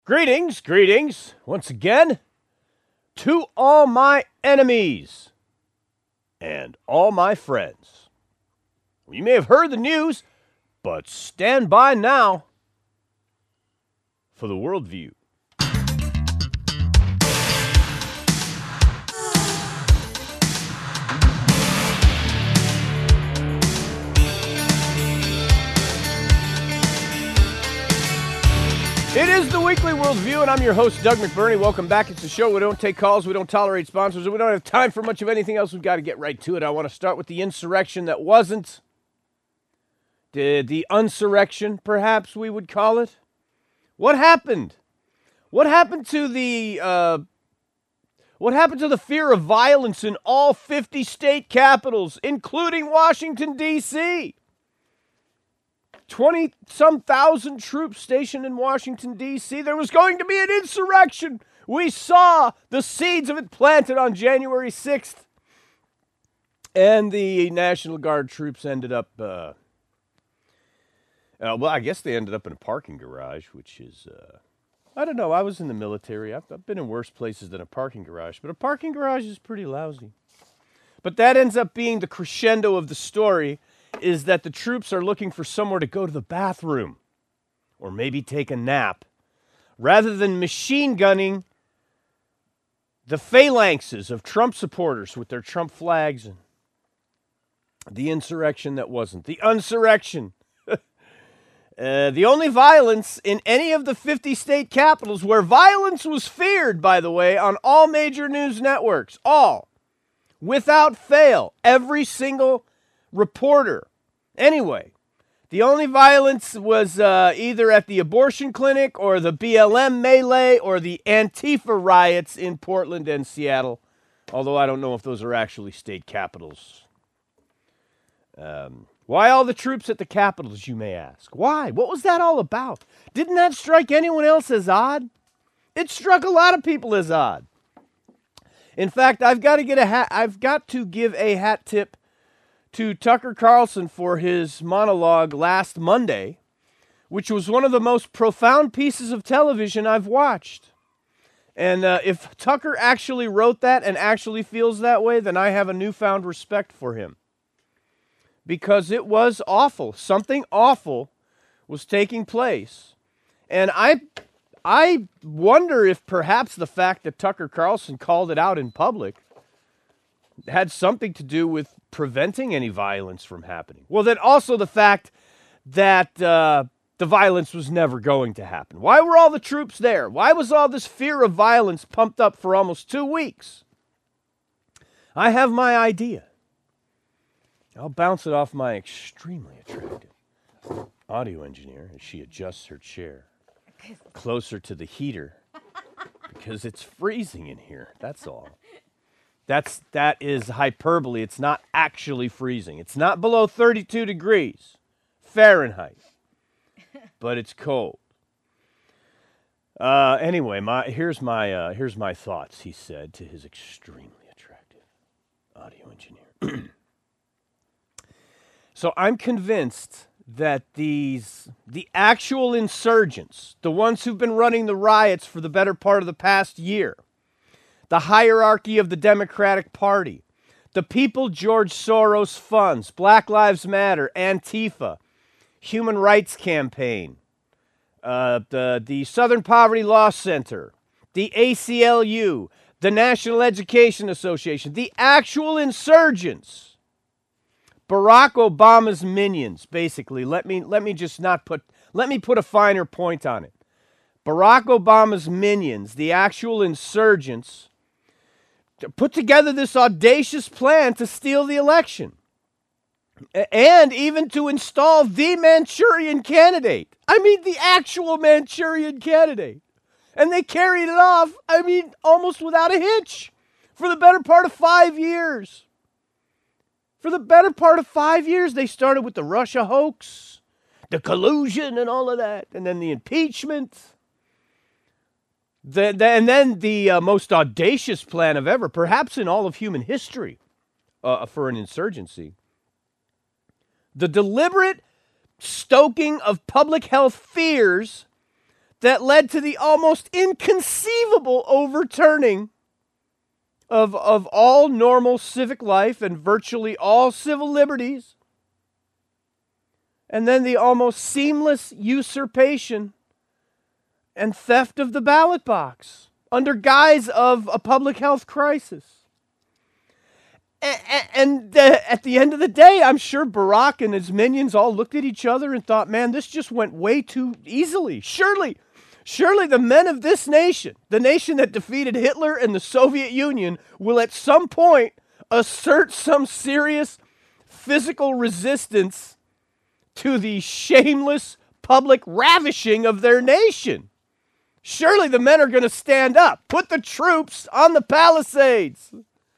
Greetings, once again, to all my enemies and all my friends. You may have heard the news, but stand by now for the worldview. It is the Weekly Worldview, and I'm your host, Doug McBurney. Welcome back. It's the show. We don't take calls, we don't tolerate sponsors, and we don't have time for much of anything else. We've got to get right to it. I want to start with the insurrection that wasn't. The unsurrection, perhaps we would call it. What happened? What happened to the fear of violence in all 50 state capitals, including Washington, D.C.? 20-some thousand troops stationed in Washington, D.C. There was going to be an insurrection. We saw the seeds of it planted on January 6th. And the National Guard troops ended up, I guess they ended up in a parking garage, which is, I don't know. I was in the military. I've been in worse places than a parking garage, but a parking garage is pretty lousy. But that ends up being the crescendo of the story, is that the troops are looking for somewhere to go to the bathroom or maybe take a nap, rather than machine gunning the phalanxes of Trump supporters with their Trump flags and the insurrection that wasn't. The unsurrection. The only violence in any of the 50 state capitals where violence was feared, by the way, on all major news networks, all, without fail, every single reporter. Anyway, the only violence was either at the abortion clinic or the BLM melee or the Antifa riots in Portland and Seattle, although I don't know if those are actually state capitals. Why all the troops at the capitals, you may ask? Why? What was that all about? Didn't that strike anyone else as odd? It struck a lot of people as odd. In fact, I've got to give a hat tip to Tucker Carlson for his monologue last Monday, which was one of the most profound pieces of television I've watched. And if Tucker actually wrote that and actually feels that way, then I have a newfound respect for him. Because it was awful. Something awful was taking place. And I wonder if perhaps the fact that Tucker Carlson called it out in public had something to do with preventing any violence from happening. Well, then also the fact that the violence was never going to happen. Why were all the troops there? Why was all this fear of violence pumped up for almost 2 weeks? I have my idea. I'll bounce it off my extremely attractive audio engineer as she adjusts her chair closer to the heater because it's freezing in here. That's all. That is hyperbole. It's not actually freezing. It's not below 32 degrees Fahrenheit, but it's cold. Anyway, here's my thoughts, he said to his extremely attractive audio engineer. So I'm convinced that the actual insurgents, the ones who've been running the riots for the better part of the past year, the hierarchy of the Democratic Party, the people George Soros funds, Black Lives Matter, Antifa, Human Rights Campaign, the Southern Poverty Law Center, the ACLU, the National Education Association, the actual insurgents, Barack Obama's minions, basically. Let me put a finer point on it. Barack Obama's minions, the actual insurgents, put together this audacious plan to steal the election and even to install the Manchurian candidate. I mean, the actual Manchurian candidate. And they carried it off, almost without a hitch for the better part of 5 years. For the better part of 5 years, they started with the Russia hoax, the collusion and all of that, and then the impeachment. And then the most audacious plan of ever, perhaps in all of human history, for an insurgency. The deliberate stoking of public health fears that led to the almost inconceivable overturning of all normal civic life and virtually all civil liberties, and then the almost seamless usurpation and theft of the ballot box under guise of a public health crisis. And at the end of the day, I'm sure Barack and his minions all looked at each other and thought, man, this just went way too easily. Surely the men of this nation, the nation that defeated Hitler and the Soviet Union, will at some point assert some serious physical resistance to the shameless public ravishing of their nation. Surely the men are going to stand up. Put the troops on the Palisades.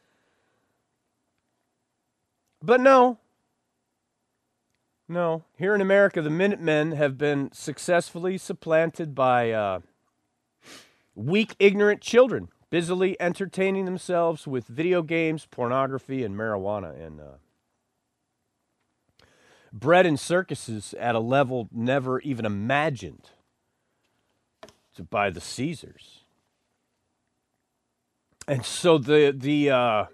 But no. Here in America, the Minutemen have been successfully supplanted by weak, ignorant children, busily entertaining themselves with video games, pornography, and marijuana, and bred in circuses at a level never even imagined by the Caesars. And so the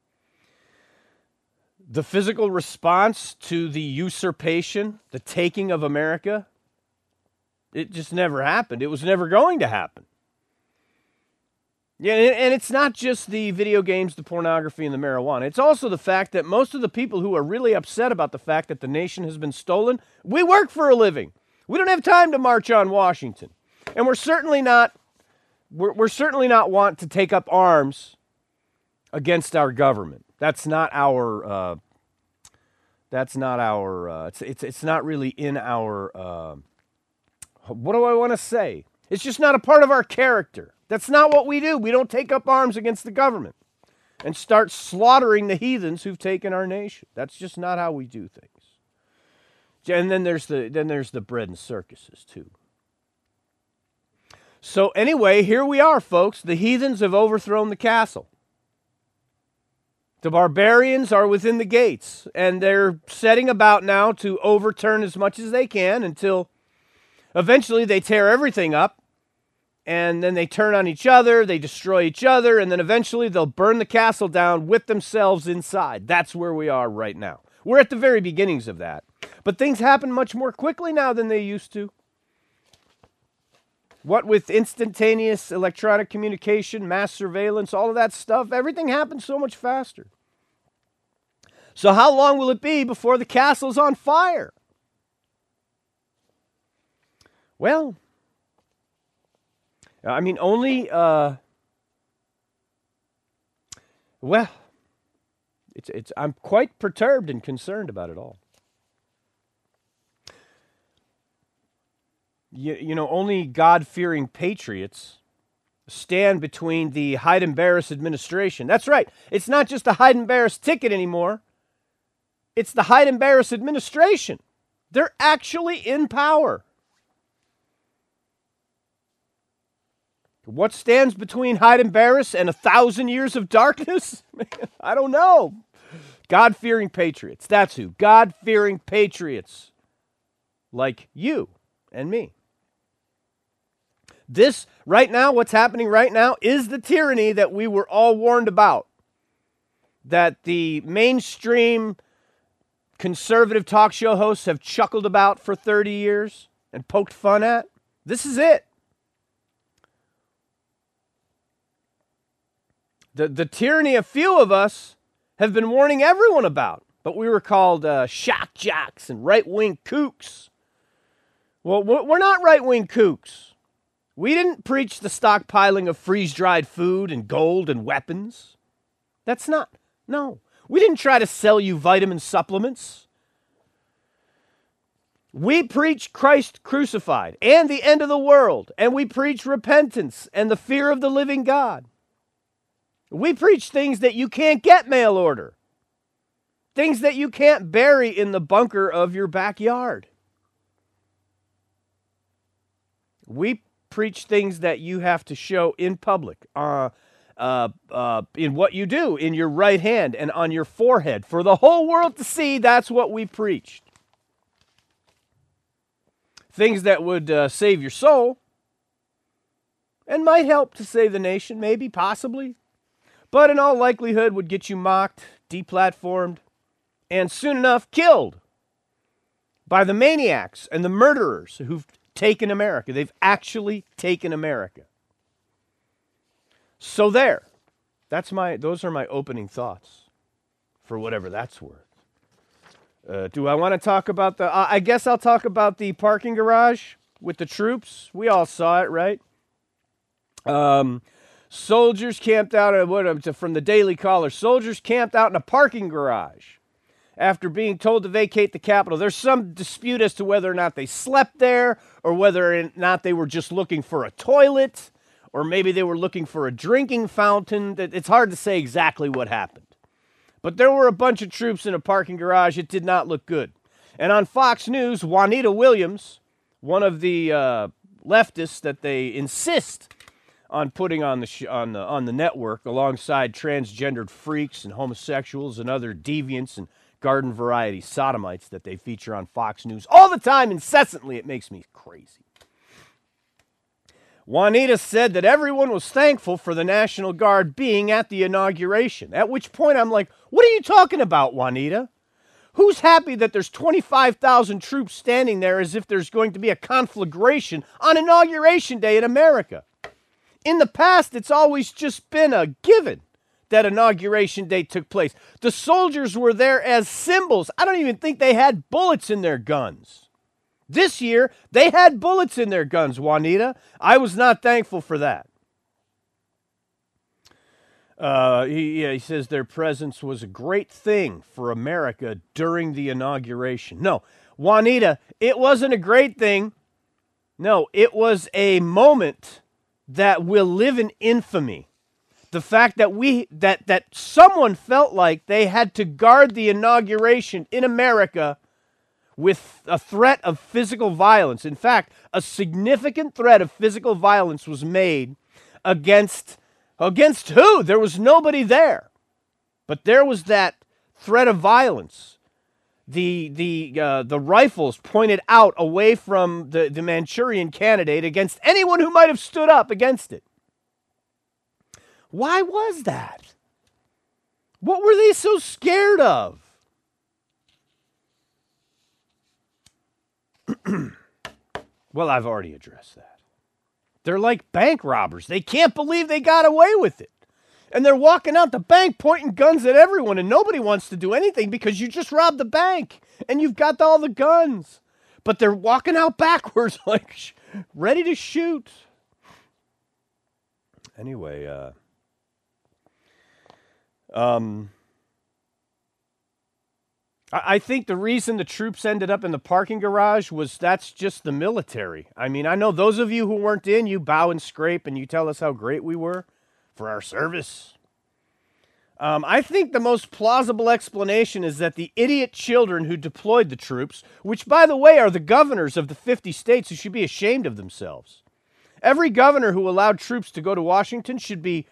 physical response to the usurpation, the taking of America, it just never happened. It was never going to happen. Yeah, and it's not just the video games, the pornography, and the marijuana. It's also the fact that most of the people who are really upset about the fact that the nation has been stolen, we work for a living. We don't have time to march on Washington. And we're certainly not want to take up arms against our government. It's not really in our, what do I want to say? It's just not a part of our character. That's not what we do. We don't take up arms against the government and start slaughtering the heathens who've taken our nation. That's just not how we do things. And then there's the bread and circuses too. So anyway, here we are, folks. The heathens have overthrown the castle. The barbarians are within the gates, and they're setting about now to overturn as much as they can until eventually they tear everything up, and then they turn on each other, they destroy each other, and then eventually they'll burn the castle down with themselves inside. That's where we are right now. We're at the very beginnings of that. But things happen much more quickly now than they used to. What with instantaneous electronic communication, mass surveillance, all of that stuff, everything happens so much faster. So how long will it be before the castle's on fire? Well, I mean, only, I'm quite perturbed and concerned about it all. You know, only God-fearing patriots stand between the Hyde-and-Barris administration. That's right. It's not just the Hyde-and-Barris ticket anymore. It's the Hyde-and-Barris administration. They're actually in power. What stands between Hyde-and-Barris and 1,000 years of darkness? I don't know. God-fearing patriots. That's who. God-fearing patriots. Like you and me. This, right now, what's happening right now, is the tyranny that we were all warned about. That the mainstream conservative talk show hosts have chuckled about for 30 years and poked fun at. This is it. The tyranny a few of us have been warning everyone about. But we were called shock jocks and right-wing kooks. Well, we're not right-wing kooks. We didn't preach the stockpiling of freeze-dried food and gold and weapons. That's not. No. We didn't try to sell you vitamin supplements. We preach Christ crucified and the end of the world. And we preach repentance and the fear of the living God. We preach things that you can't get mail order. Things that you can't bury in the bunker of your backyard. We preach things that you have to show in public, in what you do, in your right hand and on your forehead. For the whole world to see, that's what we preached. Things that would save your soul, and might help to save the nation, maybe, possibly, but in all likelihood would get you mocked, deplatformed, and soon enough killed by the maniacs and the murderers who've taken America. They've actually taken America. So there. Those are my opening thoughts, for whatever that's worth. Do I want to talk about I guess I'll talk about the parking garage with the troops. We all saw it, right? Soldiers camped out, from the Daily Caller, soldiers camped out in a parking garage after being told to vacate the Capitol. There's some dispute as to whether or not they slept there, or whether or not they were just looking for a toilet, or maybe they were looking for a drinking fountain. It's hard to say exactly what happened. But there were a bunch of troops in a parking garage. It did not look good. And on Fox News, Juanita Williams, one of the leftists that they insist on putting on the network, alongside transgendered freaks and homosexuals and other deviants and garden variety sodomites that they feature on Fox News all the time, incessantly. It makes me crazy. Juanita said that everyone was thankful for the National Guard being at the inauguration, at which point I'm like, what are you talking about, Juanita? Who's happy that there's 25,000 troops standing there as if there's going to be a conflagration on Inauguration Day in America? In the past, it's always just been a given that Inauguration Day took place. The soldiers were there as symbols. I don't even think they had bullets in their guns. This year, they had bullets in their guns, Juanita. I was not thankful for that. He says their presence was a great thing for America during the inauguration. No, Juanita, it wasn't a great thing. No, it was a moment that will live in infamy. The fact that that someone felt like they had to guard the inauguration in America with a threat of physical violence. In fact, a significant threat of physical violence was made against who? There was nobody there. But there was that threat of violence. The rifles pointed out away from the Manchurian Candidate against anyone who might have stood up against it. Why was that? What were they so scared of? Well, I've already addressed that. They're like bank robbers. They can't believe they got away with it. And they're walking out the bank pointing guns at everyone, and nobody wants to do anything because you just robbed the bank and you've got all the guns. But they're walking out backwards like ready to shoot. Anyway, I think the reason the troops ended up in the parking garage was that's just the military. I mean, I know those of you who weren't in, you bow and scrape and you tell us how great we were for our service. I think the most plausible explanation is that the idiot children who deployed the troops, which, by the way, are the governors of the 50 states who should be ashamed of themselves. Every governor who allowed troops to go to Washington should be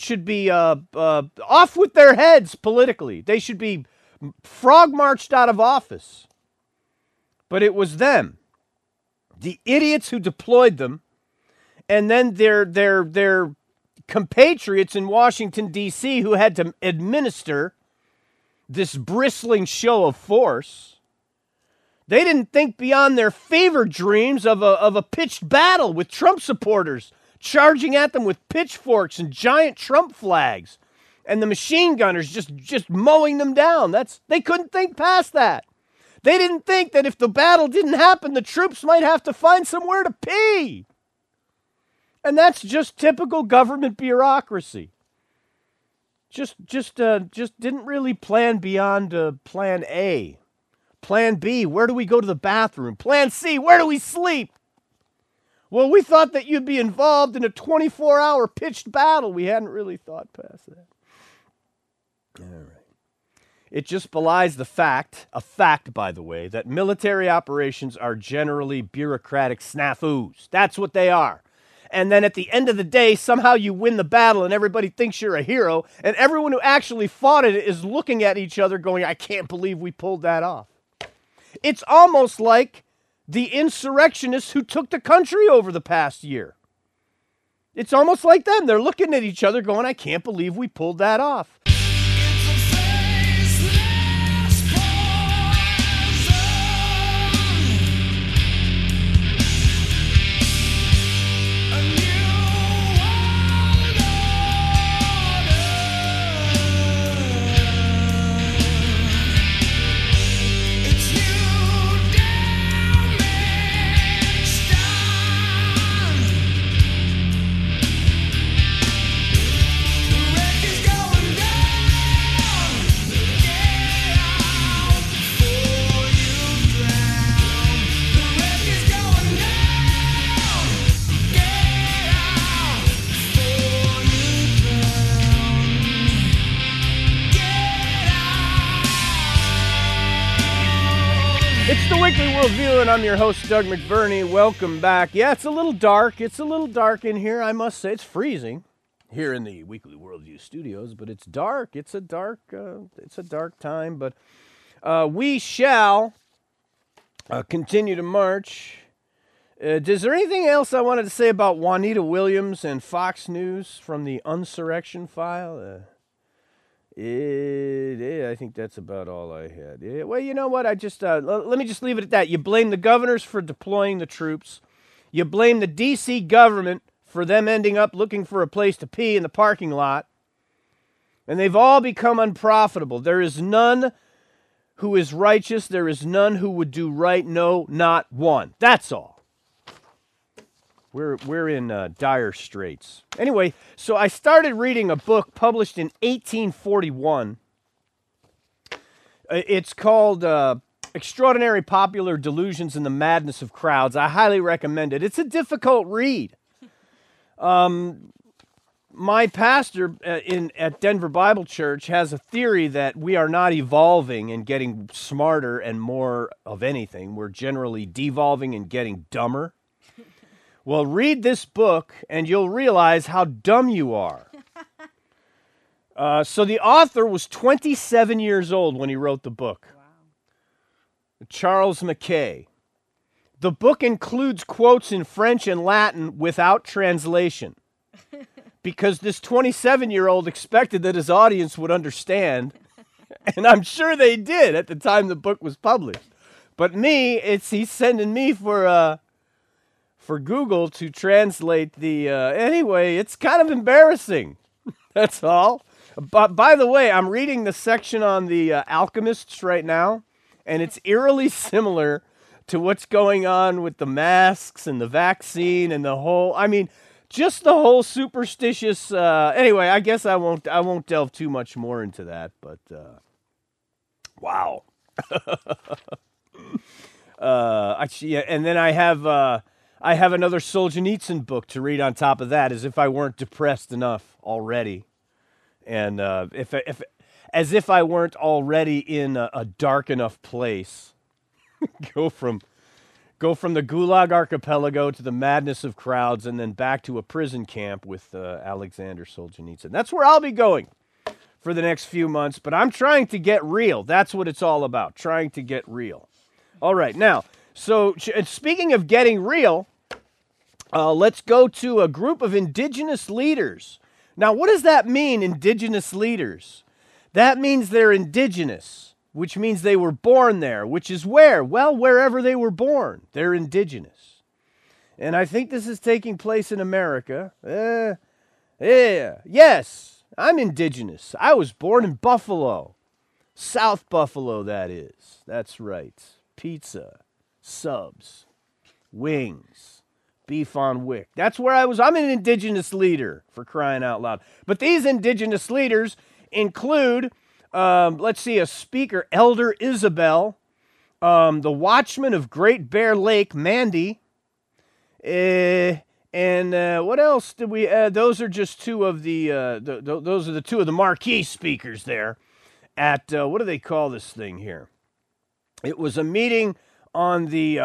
off with their heads politically. They should be frog marched out of office. But it was them, the idiots who deployed them, and then their compatriots in Washington, D.C., who had to administer this bristling show of force. They didn't think beyond their fever dreams of a pitched battle with Trump supporters charging at them with pitchforks and giant Trump flags, and the machine gunners just mowing them down. They couldn't think past that. They didn't think that if the battle didn't happen, the troops might have to find somewhere to pee. And that's just typical government bureaucracy. Just didn't really plan beyond plan A. Plan B, where do we go to the bathroom? Plan C, where do we sleep? Well, we thought that you'd be involved in a 24-hour pitched battle. We hadn't really thought past that. All right. It just belies a fact, by the way, that military operations are generally bureaucratic snafus. That's what they are. And then at the end of the day, somehow you win the battle and everybody thinks you're a hero, and everyone who actually fought it is looking at each other going, I can't believe we pulled that off. It's almost like the insurrectionists who took the country over the past year. It's almost like them. They're looking at each other going, I can't believe we pulled that off. It's the Weekly Worldview, and I'm your host, Doug McBurney. Welcome back. Yeah, it's a little dark. It's a little dark in here, I must say. It's freezing here in the Weekly Worldview studios, but it's dark. It's a dark time, but we shall continue to march. Is there anything else I wanted to say about Juanita Williams and Fox News from the Unsurrection File? I think that's about all I had. Yeah, well, you know what? Let me just leave it at that. You blame the governors for deploying the troops. You blame the D.C. government for them ending up looking for a place to pee in the parking lot. And they've all become unprofitable. There is none who is righteous. There is none who would do right. No, not one. That's all. We're in dire straits. Anyway, so I started reading a book published in 1841. It's called Extraordinary Popular Delusions and the Madness of Crowds. I highly recommend it. It's a difficult read. My pastor at Denver Bible Church has a theory that we are not evolving and getting smarter and more of anything. We're generally devolving and getting dumber. Well, read this book, and you'll realize how dumb you are. So the author was 27 years old when he wrote the book. Wow. Charles Mackay. The book includes quotes in French and Latin without translation, because this 27-year-old expected that his audience would understand, and I'm sure they did at the time the book was published. But he's sending me for Google to translate the, anyway, it's kind of embarrassing. That's all. But by the way, I'm reading the section on the alchemists right now, and it's eerily similar to what's going on with the masks and the vaccine and just the whole superstitious, anyway, I guess I won't delve too much more into that, but, wow. And then I have another Solzhenitsyn book to read on top of that, as if I weren't depressed enough already, and as if I weren't already in a dark enough place. Go from the Gulag Archipelago to the madness of crowds, and then back to a prison camp with Alexander Solzhenitsyn. That's where I'll be going for the next few months. But I'm trying to get real. That's what it's all about. Trying to get real. All right, now. So, speaking of getting real, let's go to a group of indigenous leaders. Now, what does that mean, indigenous leaders? That means they're indigenous, which means they were born there, which is where? Well, wherever they were born, they're indigenous. And I think this is taking place in America. Yes, I'm indigenous. I was born in Buffalo. South Buffalo, that is. That's right. Pizza. Subs, wings, beef on wick. That's where I was. I'm an indigenous leader, for crying out loud. But these indigenous leaders include, a speaker, Elder Isabel, the watchman of Great Bear Lake, Mandy, and what else did we? Those are just two of those are the two of the marquee speakers there at what do they call this thing here? It was a meeting on the,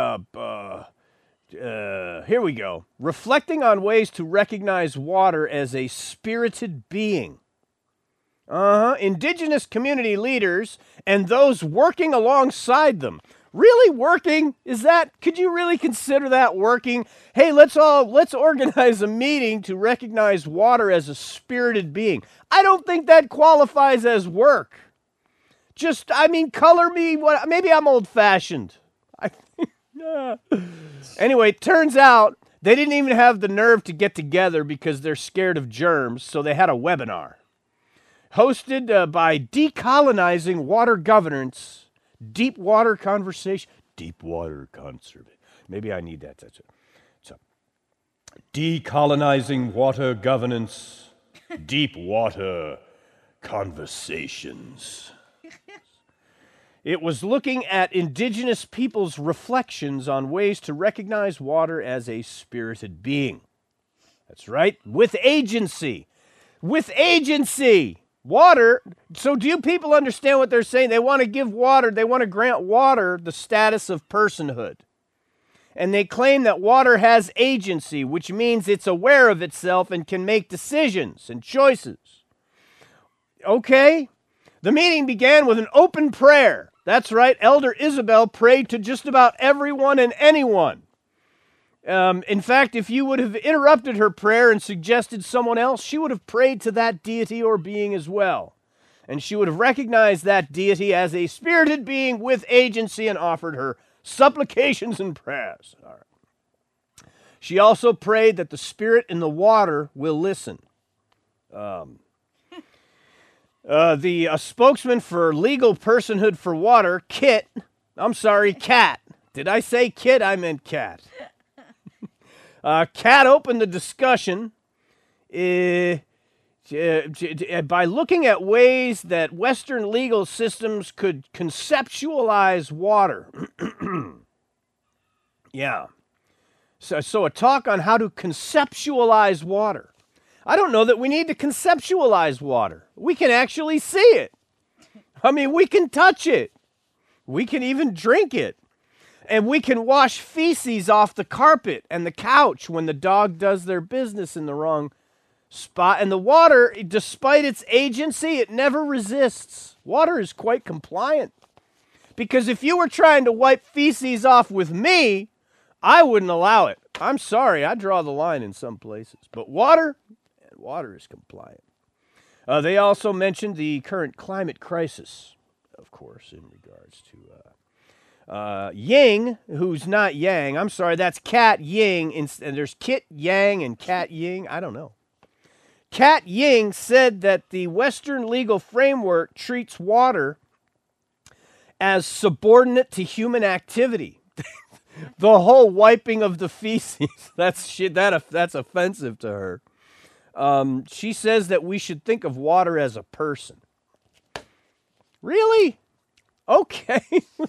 here we go, reflecting on ways to recognize water as a spirited being. Indigenous community leaders and those working alongside them Really working? Could you really consider that working? Hey, let's organize a meeting to recognize water as a spirited being. I don't think that qualifies as work. Color me maybe I'm old-fashioned. Anyway, turns out they didn't even have the nerve to get together because they're scared of germs, so they had a webinar hosted by Decolonizing Water Governance, Deep Water Conversation, Deep Water Conservation. Maybe I need that. That's it. So, Decolonizing Water Governance, Deep Water Conversations. It was looking at indigenous people's reflections on ways to recognize water as a spirited being. That's right, with agency. With agency. Water. So do you people understand what they're saying? They want to grant water the status of personhood. And they claim that water has agency, which means it's aware of itself and can make decisions and choices. Okay? The meeting began with an open prayer. That's right, Elder Isabel prayed to just about everyone and anyone. In fact, if you would have interrupted her prayer and suggested someone else, she would have prayed to that deity or being as well. And she would have recognized that deity as a spirited being with agency and offered her supplications and prayers. All right. She also prayed that the spirit in the water will listen. The spokesman for Legal Personhood for Water, Kat. Did I say Kit? I meant Kat. Kat opened the discussion by looking at ways that Western legal systems could conceptualize water. Yeah. So a talk on how to conceptualize water. I don't know that we need to conceptualize water. We can actually see it. We can touch it. We can even drink it. And we can wash feces off the carpet and the couch when the dog does their business in the wrong spot. And the water, despite its agency, it never resists. Water is quite compliant. Because if you were trying to wipe feces off with me, I wouldn't allow it. I'm sorry, I draw the line in some places. But water is compliant. They also mentioned the current climate crisis, of course, in regards to Ying, who's not Yang. I'm sorry, that's Kat Ying. And there's Kit Yang and Kat Ying. I don't know. Kat Ying said that the Western legal framework treats water as subordinate to human activity. The whole wiping of the feces, that's offensive to her. She says that we should think of water as a person. Really? Okay.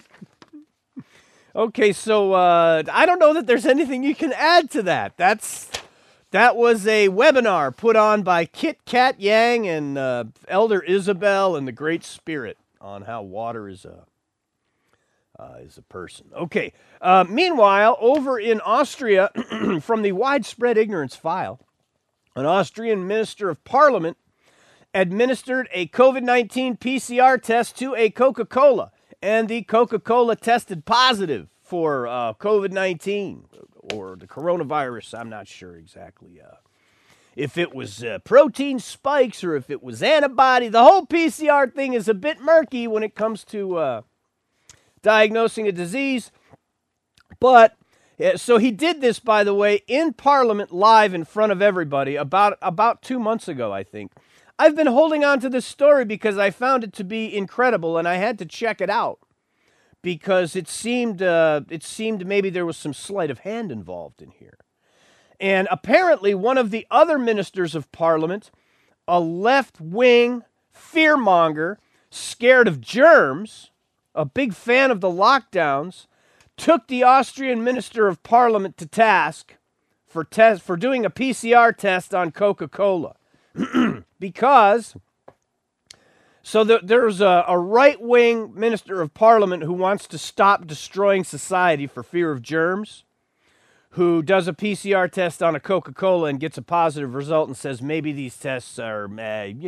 Okay, so I don't know that there's anything you can add to that. That was a webinar put on by Kat Yang and Elder Isabel and the Great Spirit on how water is a person. Okay. Meanwhile, over in Austria, from the Widespread Ignorance File, an Austrian minister of parliament administered a COVID-19 PCR test to a Coca-Cola, and the Coca-Cola tested positive for COVID-19 or the coronavirus. I'm not sure exactly if it was protein spikes or if it was antibody. The whole PCR thing is a bit murky when it comes to diagnosing a disease. But so he did this, by the way, in Parliament live in front of everybody about 2 months ago, I think. I've been holding on to this story because I found it to be incredible, and I had to check it out because it seemed maybe there was some sleight of hand involved in here. And apparently one of the other ministers of Parliament, a left-wing fearmonger, scared of germs, a big fan of the lockdowns, took the Austrian Minister of Parliament to task for doing a PCR test on Coca-Cola. Because, so there's a right-wing Minister of Parliament who wants to stop destroying society for fear of germs, who does a PCR test on a Coca-Cola and gets a positive result and says maybe these tests are,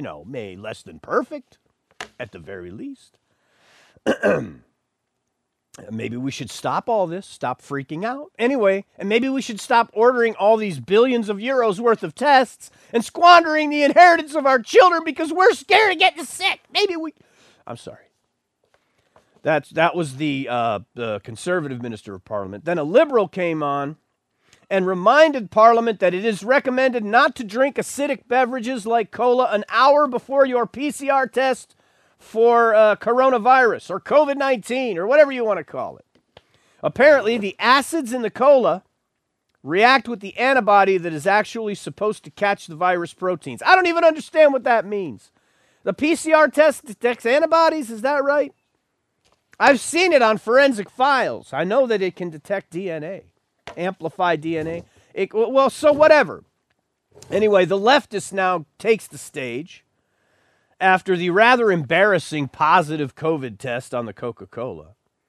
less than perfect, at the very least. Maybe we should stop all this, stop freaking out. Anyway, and maybe we should stop ordering all these billions of euros worth of tests and squandering the inheritance of our children because we're scared of getting sick. I'm sorry. That was the conservative minister of parliament. Then a liberal came on and reminded Parliament that it is recommended not to drink acidic beverages like cola an hour before your PCR test for coronavirus or COVID-19 or whatever you want to call it. Apparently, the acids in the cola react with the antibody that is actually supposed to catch the virus proteins. I don't even understand what that means. The PCR test detects antibodies, is that right? I've seen it on forensic files. I know that it can detect DNA, amplify DNA. So whatever. Anyway, the leftist now takes the stage after the rather embarrassing positive COVID test on the Coca-Cola.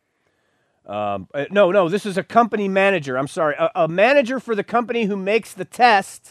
No, this is a company manager. I'm sorry. A manager for the company who makes the test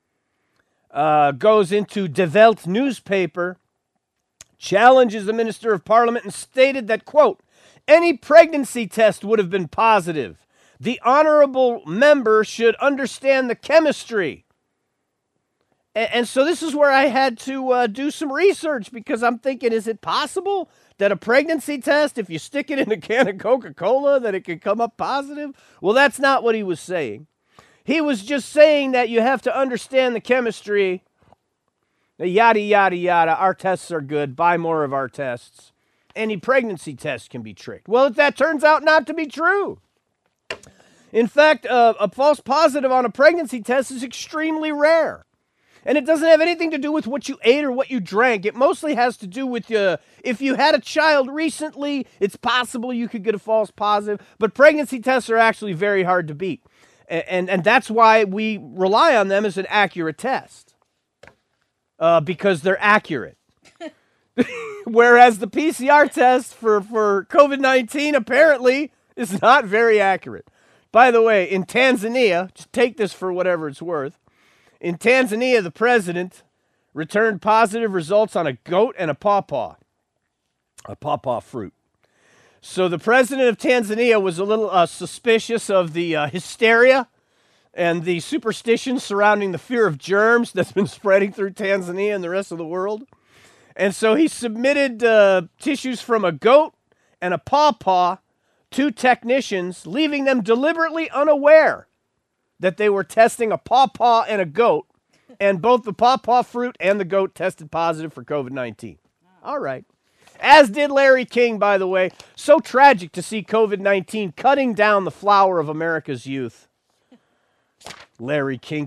goes into De Welt newspaper, challenges the Minister of Parliament and stated that, quote, any pregnancy test would have been positive. The honorable member should understand the chemistry. And so this is where I had to do some research because I'm thinking, is it possible that a pregnancy test, if you stick it in a can of Coca-Cola, that it could come up positive? Well, that's not what he was saying. He was just saying that you have to understand the chemistry, yada, yada, yada. Our tests are good. Buy more of our tests. Any pregnancy test can be tricked. Well, that turns out not to be true. In fact, a false positive on a pregnancy test is extremely rare. And it doesn't have anything to do with what you ate or what you drank. It mostly has to do with if you had a child recently, it's possible you could get a false positive. But pregnancy tests are actually very hard to beat. And that's why we rely on them as an accurate test. Because they're accurate. Whereas the PCR test for COVID-19 apparently is not very accurate. By the way, in Tanzania, just take this for whatever it's worth. In Tanzania, the president returned positive results on a goat and a pawpaw fruit. So the president of Tanzania was a little suspicious of the hysteria and the superstition surrounding the fear of germs that's been spreading through Tanzania and the rest of the world. And so he submitted tissues from a goat and a pawpaw to technicians, leaving them deliberately unaware that they were testing a pawpaw and a goat, and both the pawpaw fruit and the goat tested positive for COVID-19. All right. As did Larry King, by the way. So tragic to see COVID-19 cutting down the flower of America's youth. Larry King.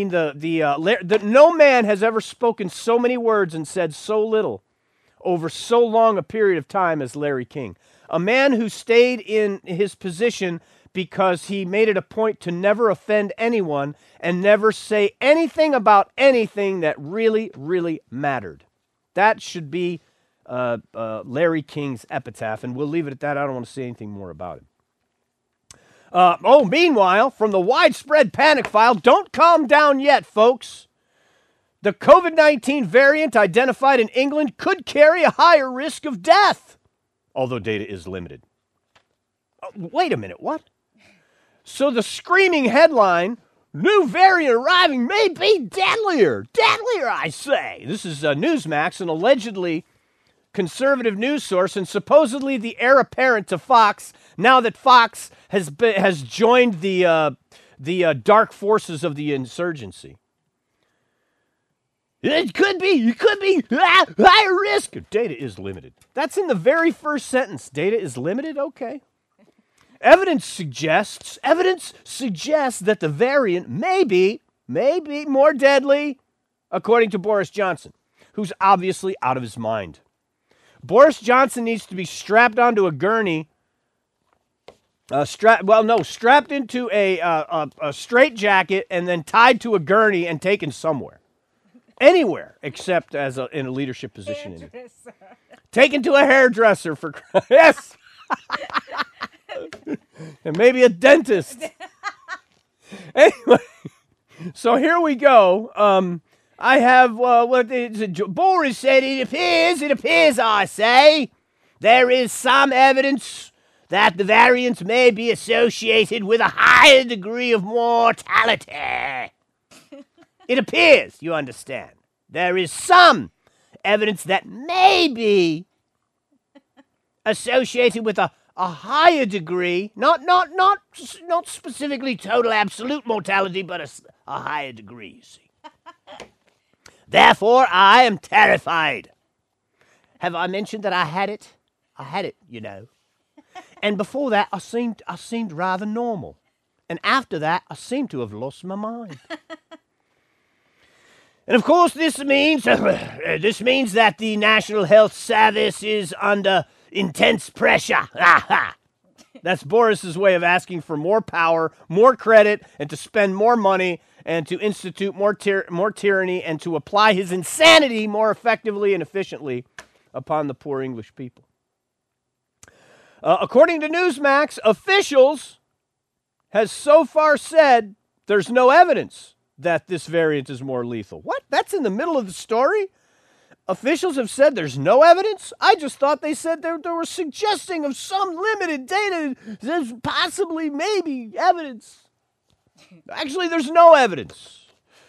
No man has ever spoken so many words and said so little over so long a period of time as Larry King. A man who stayed in his position because he made it a point to never offend anyone and never say anything about anything that really, really mattered. That should be Larry King's epitaph, and we'll leave it at that. I don't want to say anything more about it. Meanwhile, from the widespread panic file, don't calm down yet, folks. The COVID-19 variant identified in England could carry a higher risk of death, although data is limited. Wait a minute, what? So the screaming headline, new variant arriving may be deadlier. Deadlier, I say. This is Newsmax, an allegedly conservative news source and supposedly the heir apparent to Fox, now that Fox has joined the dark forces of the insurgency. It could be higher risk. Data is limited. That's in the very first sentence. Data is limited? Okay. Evidence suggests that the variant may be more deadly, according to Boris Johnson, who's obviously out of his mind. Boris Johnson needs to be strapped onto a gurney, strapped into a straitjacket and then tied to a gurney and taken somewhere. Anywhere except in a leadership position. Taken to a hairdresser for yes. And maybe a dentist. Anyway, so here we go. I have, Boris said, it appears, I say, there is some evidence that the variant may be associated with a higher degree of mortality. It appears, you understand, there is some evidence that may be associated with a higher degree, not specifically total absolute mortality, but a higher degree, you see. Therefore, I am terrified. Have I mentioned that I had it? I had it, you know. And before that, I seemed rather normal. And after that, I seemed to have lost my mind. And of course, this means that the National Health Service is under intense pressure. That's Boris's way of asking for more power, more credit, and to spend more money, and to institute more tyranny, and to apply his insanity more effectively and efficiently upon the poor English people. According to Newsmax, officials has so far said there's no evidence that this variant is more lethal. What? That's in the middle of the story? Officials have said there's no evidence? I just thought they said there were suggesting of some limited data. There's possibly, maybe, evidence. Actually, there's no evidence.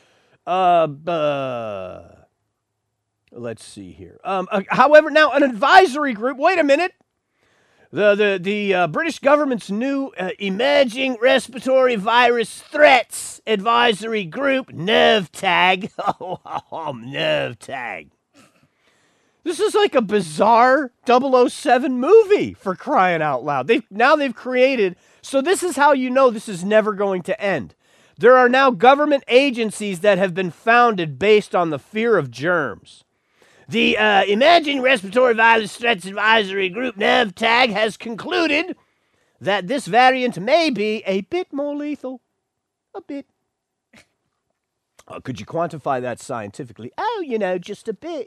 Let's see here. However, now an advisory group, wait a minute. The British government's new emerging respiratory virus threats advisory group, NERVTAG. NERVTAG. This is like a bizarre 007 movie, for crying out loud. They've created, so this is how you know this is never going to end. There are now government agencies that have been founded based on the fear of germs. The Emerging Respiratory Virus Threats Advisory Group, NERVTAG, has concluded that this variant may be a bit more lethal. A bit. Could you quantify that scientifically? Oh, just a bit.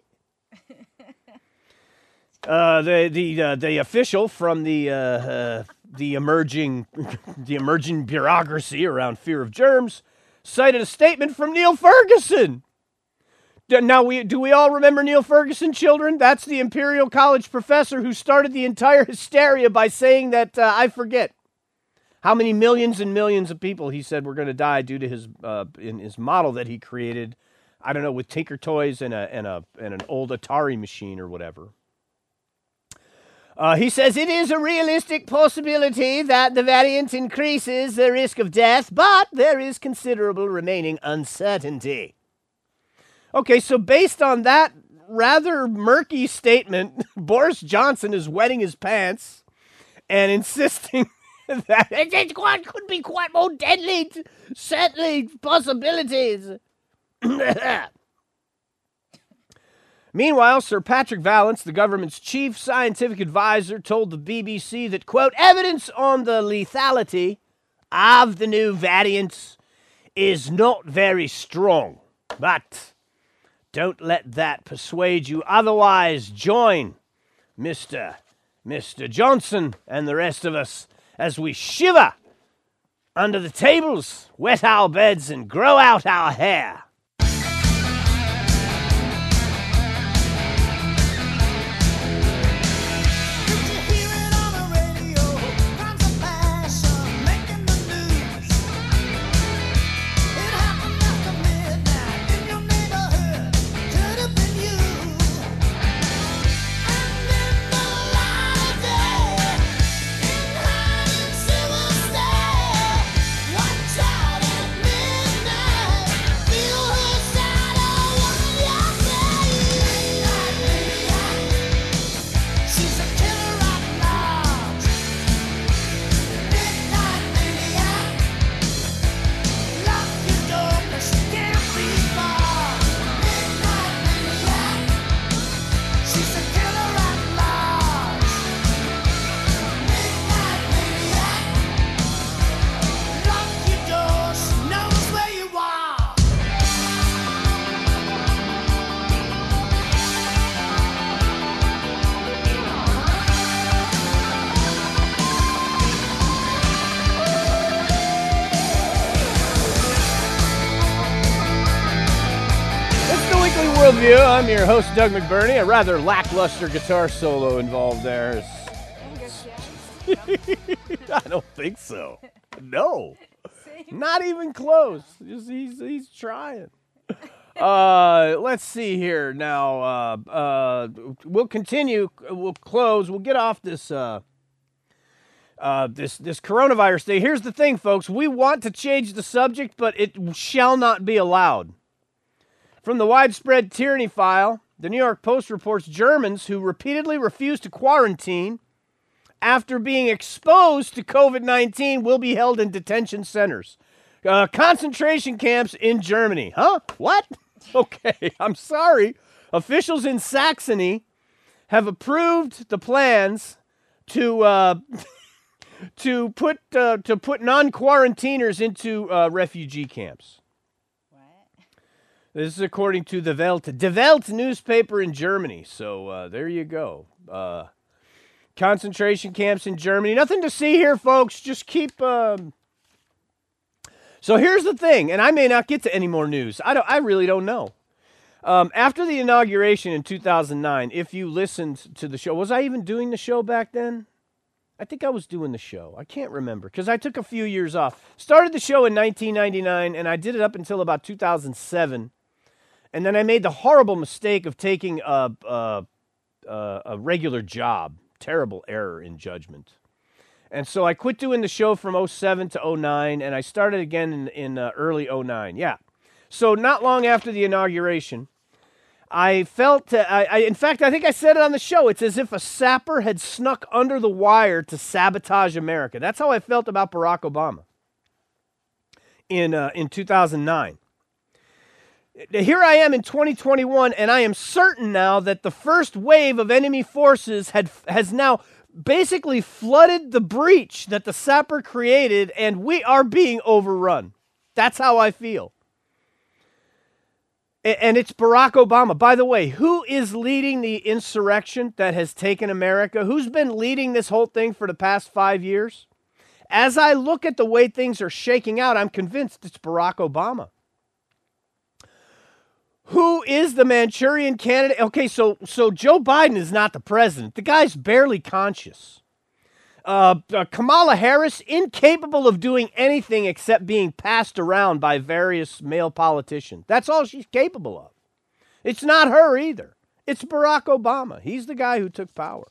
The official from the emerging bureaucracy around fear of germs cited a statement from Neil Ferguson. Now, do we all remember Neil Ferguson, children? That's the Imperial College professor who started the entire hysteria by saying that, I forget how many millions and millions of people he said were going to die due to his model that he created, I don't know, with Tinker Toys and an old Atari machine or whatever. He says it is a realistic possibility that the variant increases the risk of death, but there is considerable remaining uncertainty. Okay, so based on that rather murky statement, Boris Johnson is wetting his pants and insisting that it could be quite more deadly, certainly possibilities. Meanwhile, Sir Patrick Vallance, the government's chief scientific advisor, told the BBC that, quote, evidence on the lethality of the new variants is not very strong, but don't let that persuade you otherwise. Join Mr. Johnson and the rest of us as we shiver under the tables, wet our beds, and grow out our hair. Worldview. I'm your host, Doug McBurney. A rather lackluster guitar solo involved there. I don't think so. No, Same. not even close. Just he's trying. Let's see here now. We'll continue. We'll close. We'll get off this. This coronavirus thing. Here's the thing, folks. We want to change the subject, but it shall not be allowed. From the widespread tyranny file, the New York Post reports Germans who repeatedly refuse to quarantine after being exposed to COVID-19 will be held in detention centers. Concentration camps in Germany. Huh? What? Okay, I'm sorry. Officials in Saxony have approved the plans to to put non-quarantiners into refugee camps. What? This is according to the Welt newspaper in Germany. So there you go. Concentration camps in Germany. Nothing to see here, folks. Just keep. So here's the thing, and I may not get to any more news. I really don't know. After the inauguration in 2009, if you listened to the show, was I even doing the show back then? I think I was doing the show. I can't remember because I took a few years off. Started the show in 1999, and I did it up until about 2007. And then I made the horrible mistake of taking a regular job. Terrible error in judgment. And so I quit doing the show from 07 to 09, and I started again in early 09. Yeah. So not long after the inauguration, I felt, in fact, I think I said it on the show. It's as if a sapper had snuck under the wire to sabotage America. That's how I felt about Barack Obama in 2009. Here I am in 2021, and I am certain now that the first wave of enemy forces has now basically flooded the breach that the sapper created, and we are being overrun. That's how I feel. And it's Barack Obama. By the way, who is leading the insurrection that has taken America? Who's been leading this whole thing for the past 5 years? As I look at the way things are shaking out, I'm convinced it's Barack Obama. Who is the Manchurian candidate? Okay, so Joe Biden is not the president. The guy's barely conscious. Kamala Harris, incapable of doing anything except being passed around by various male politicians. That's all she's capable of. It's not her either. It's Barack Obama. He's the guy who took power.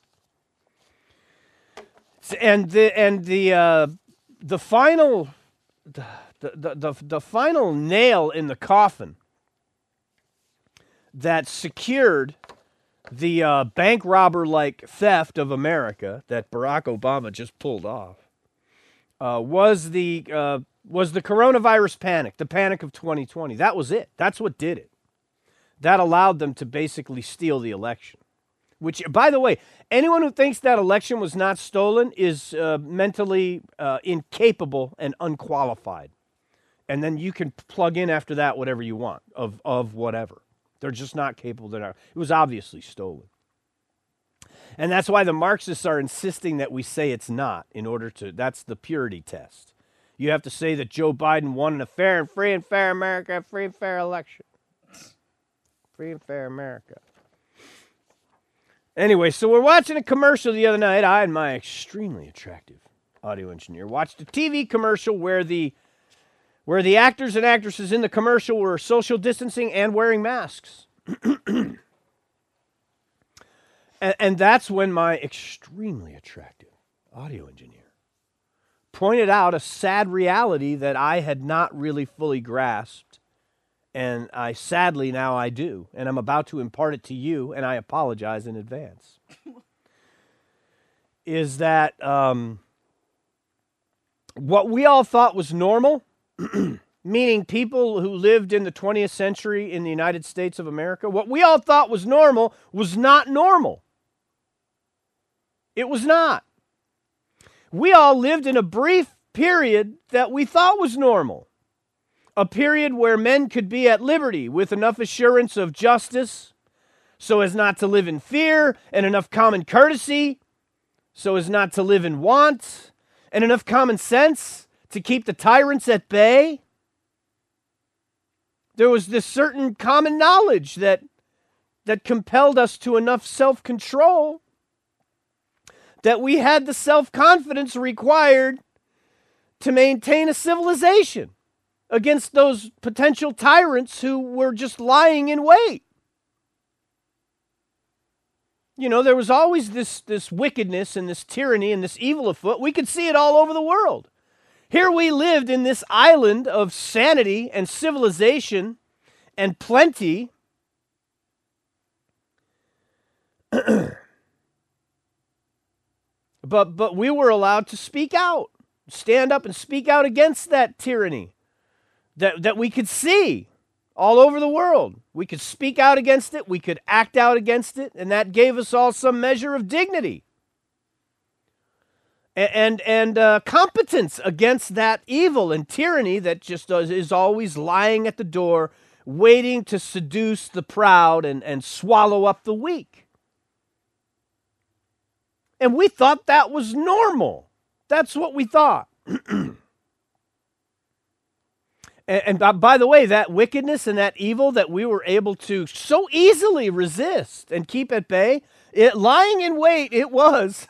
And the final nail in the coffin that secured the bank robber-like theft of America that Barack Obama just pulled off was the coronavirus panic, the panic of 2020. That was it. That's what did it. That allowed them to basically steal the election. Which, by the way, anyone who thinks that election was not stolen is mentally incapable and unqualified. And then you can plug in after that whatever you want of whatever. They're just not capable. They're not. It was obviously stolen. And that's why the Marxists are insisting that we say it's not in order to, that's the purity test. You have to say that Joe Biden won in a fair and free and fair America, free and fair election. Free and fair America. Anyway, so we're watching a commercial the other night. I and my extremely attractive audio engineer watched a TV commercial where the actors and actresses in the commercial were social distancing and wearing masks. and that's when my extremely attractive audio engineer pointed out a sad reality that I had not really fully grasped. And sadly now I do. And I'm about to impart it to you, and I apologize in advance. Is that what we all thought was normal, meaning people who lived in the 20th century in the United States of America, what we all thought was normal was not normal. It was not. We all lived in a brief period that we thought was normal. A period where men could be at liberty with enough assurance of justice so as not to live in fear, and enough common courtesy so as not to live in want, and enough common sense to keep the tyrants at bay. There was this certain common knowledge that compelled us to enough self-control that we had the self-confidence required to maintain a civilization against those potential tyrants who were just lying in wait. You know, there was always this wickedness and this tyranny and this evil afoot. We could see it all over the world. Here we lived in this island of sanity and civilization and plenty. But we were allowed to speak out, stand up and speak out against that tyranny that we could see all over the world. We could speak out against it, we could act out against it, and that gave us all some measure of dignity and competence against that evil and tyranny that just is always lying at the door, waiting to seduce the proud and swallow up the weak. And we thought that was normal. That's what we thought. And by the way, that wickedness and that evil that we were able to so easily resist and keep at bay, lying in wait, it was.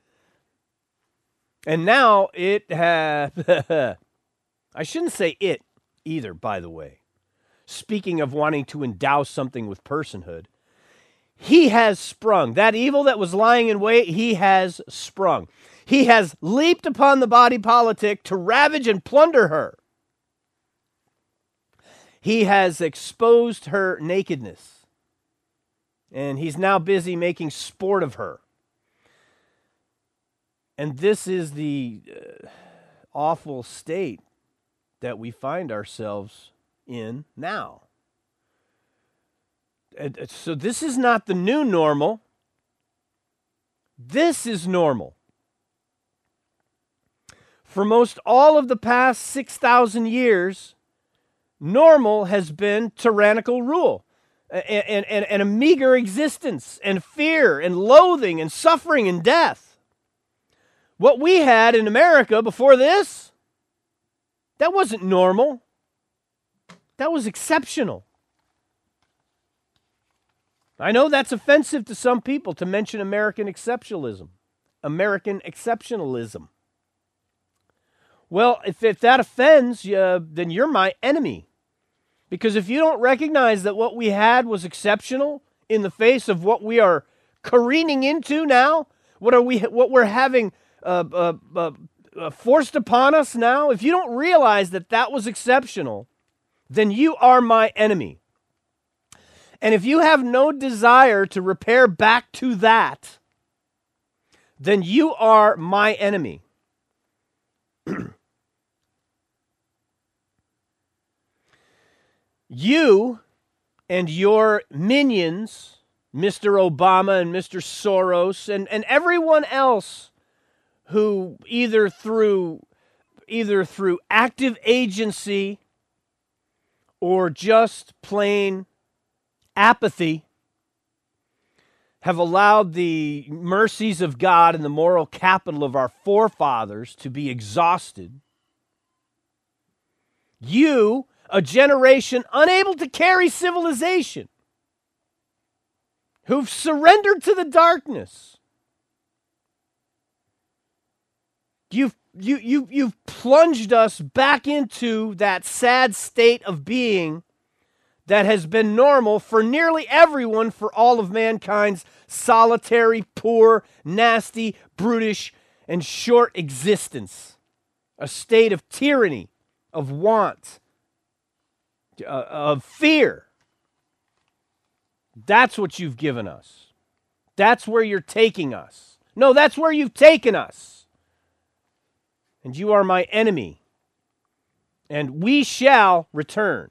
And now it has, I shouldn't say it either, by the way. Speaking of wanting to endow something with personhood, he has sprung. That evil that was lying in wait, he has sprung. He has leaped upon the body politic to ravage and plunder her. He has exposed her nakedness, and he's now busy making sport of her. And this is the awful state that we find ourselves in now. So this is not the new normal. This is normal. For most all of the past 6,000 years, normal has been tyrannical rule and a meager existence and fear and loathing and suffering and death. What we had in America before this, that wasn't normal. That was exceptional. I know that's offensive to some people to mention American exceptionalism. American exceptionalism. Well, if that offends you, then you're my enemy. Because if you don't recognize that what we had was exceptional in the face of what we are careening into now, what we're having forced upon us now, if you don't realize that that was exceptional, then you are my enemy. And if you have no desire to repair back to that, then you are my enemy. You and your minions, Mr. Obama and Mr. Soros, and everyone else who either through active agency or just plain apathy have allowed the mercies of God and the moral capital of our forefathers to be exhausted. You, a generation unable to carry civilization, who've surrendered to the darkness. You've plunged us back into that sad state of being that has been normal for nearly everyone for all of mankind's solitary, poor, nasty, brutish, and short existence. A state of tyranny, of want, of fear. That's what you've given us. That's where you're taking us. No, that's where you've taken us. And you are my enemy. And we shall return.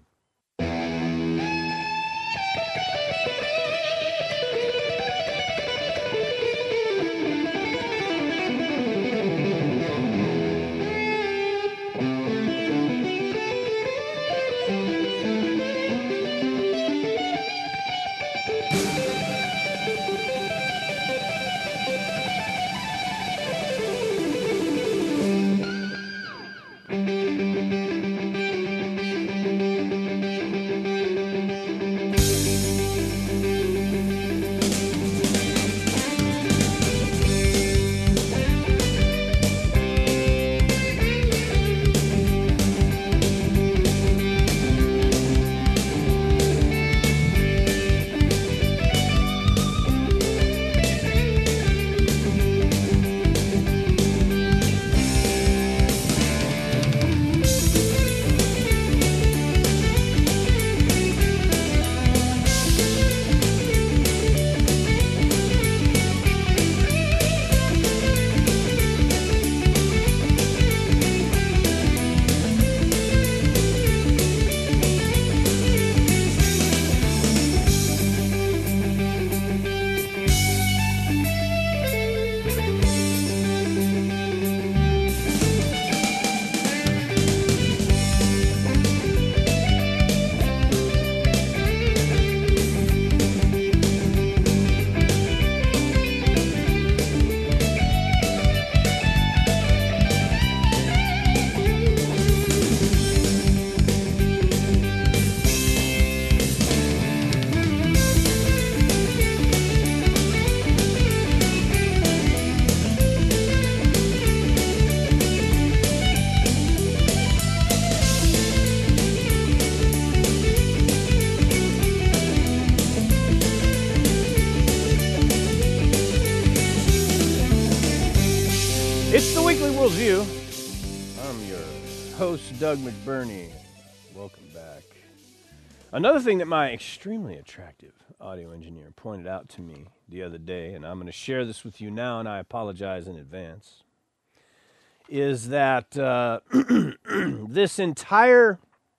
It's the Weekly Worldview. I'm your host, Doug McBurney. Welcome back. Another thing that my extremely attractive audio engineer pointed out to me the other day, and I'm going to share this with you now, and I apologize in advance, is that this entire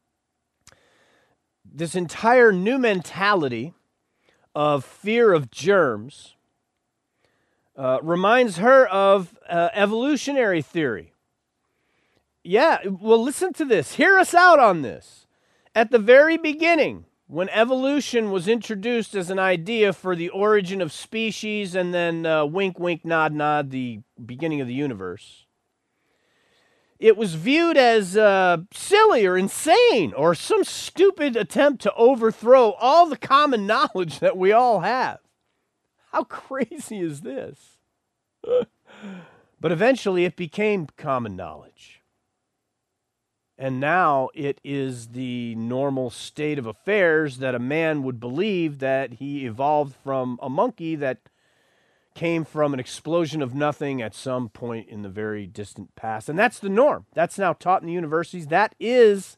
new mentality of fear of germs reminds her of evolutionary theory. Yeah, well, listen to this. Hear us out on this. At the very beginning, when evolution was introduced as an idea for the origin of species and then wink, wink, nod, nod, the beginning of the universe, it was viewed as silly or insane or some stupid attempt to overthrow all the common knowledge that we all have. How crazy is this? But eventually it became common knowledge. And now it is the normal state of affairs that a man would believe that he evolved from a monkey that came from an explosion of nothing at some point in the very distant past. And that's the norm. That's now taught in the universities. That is.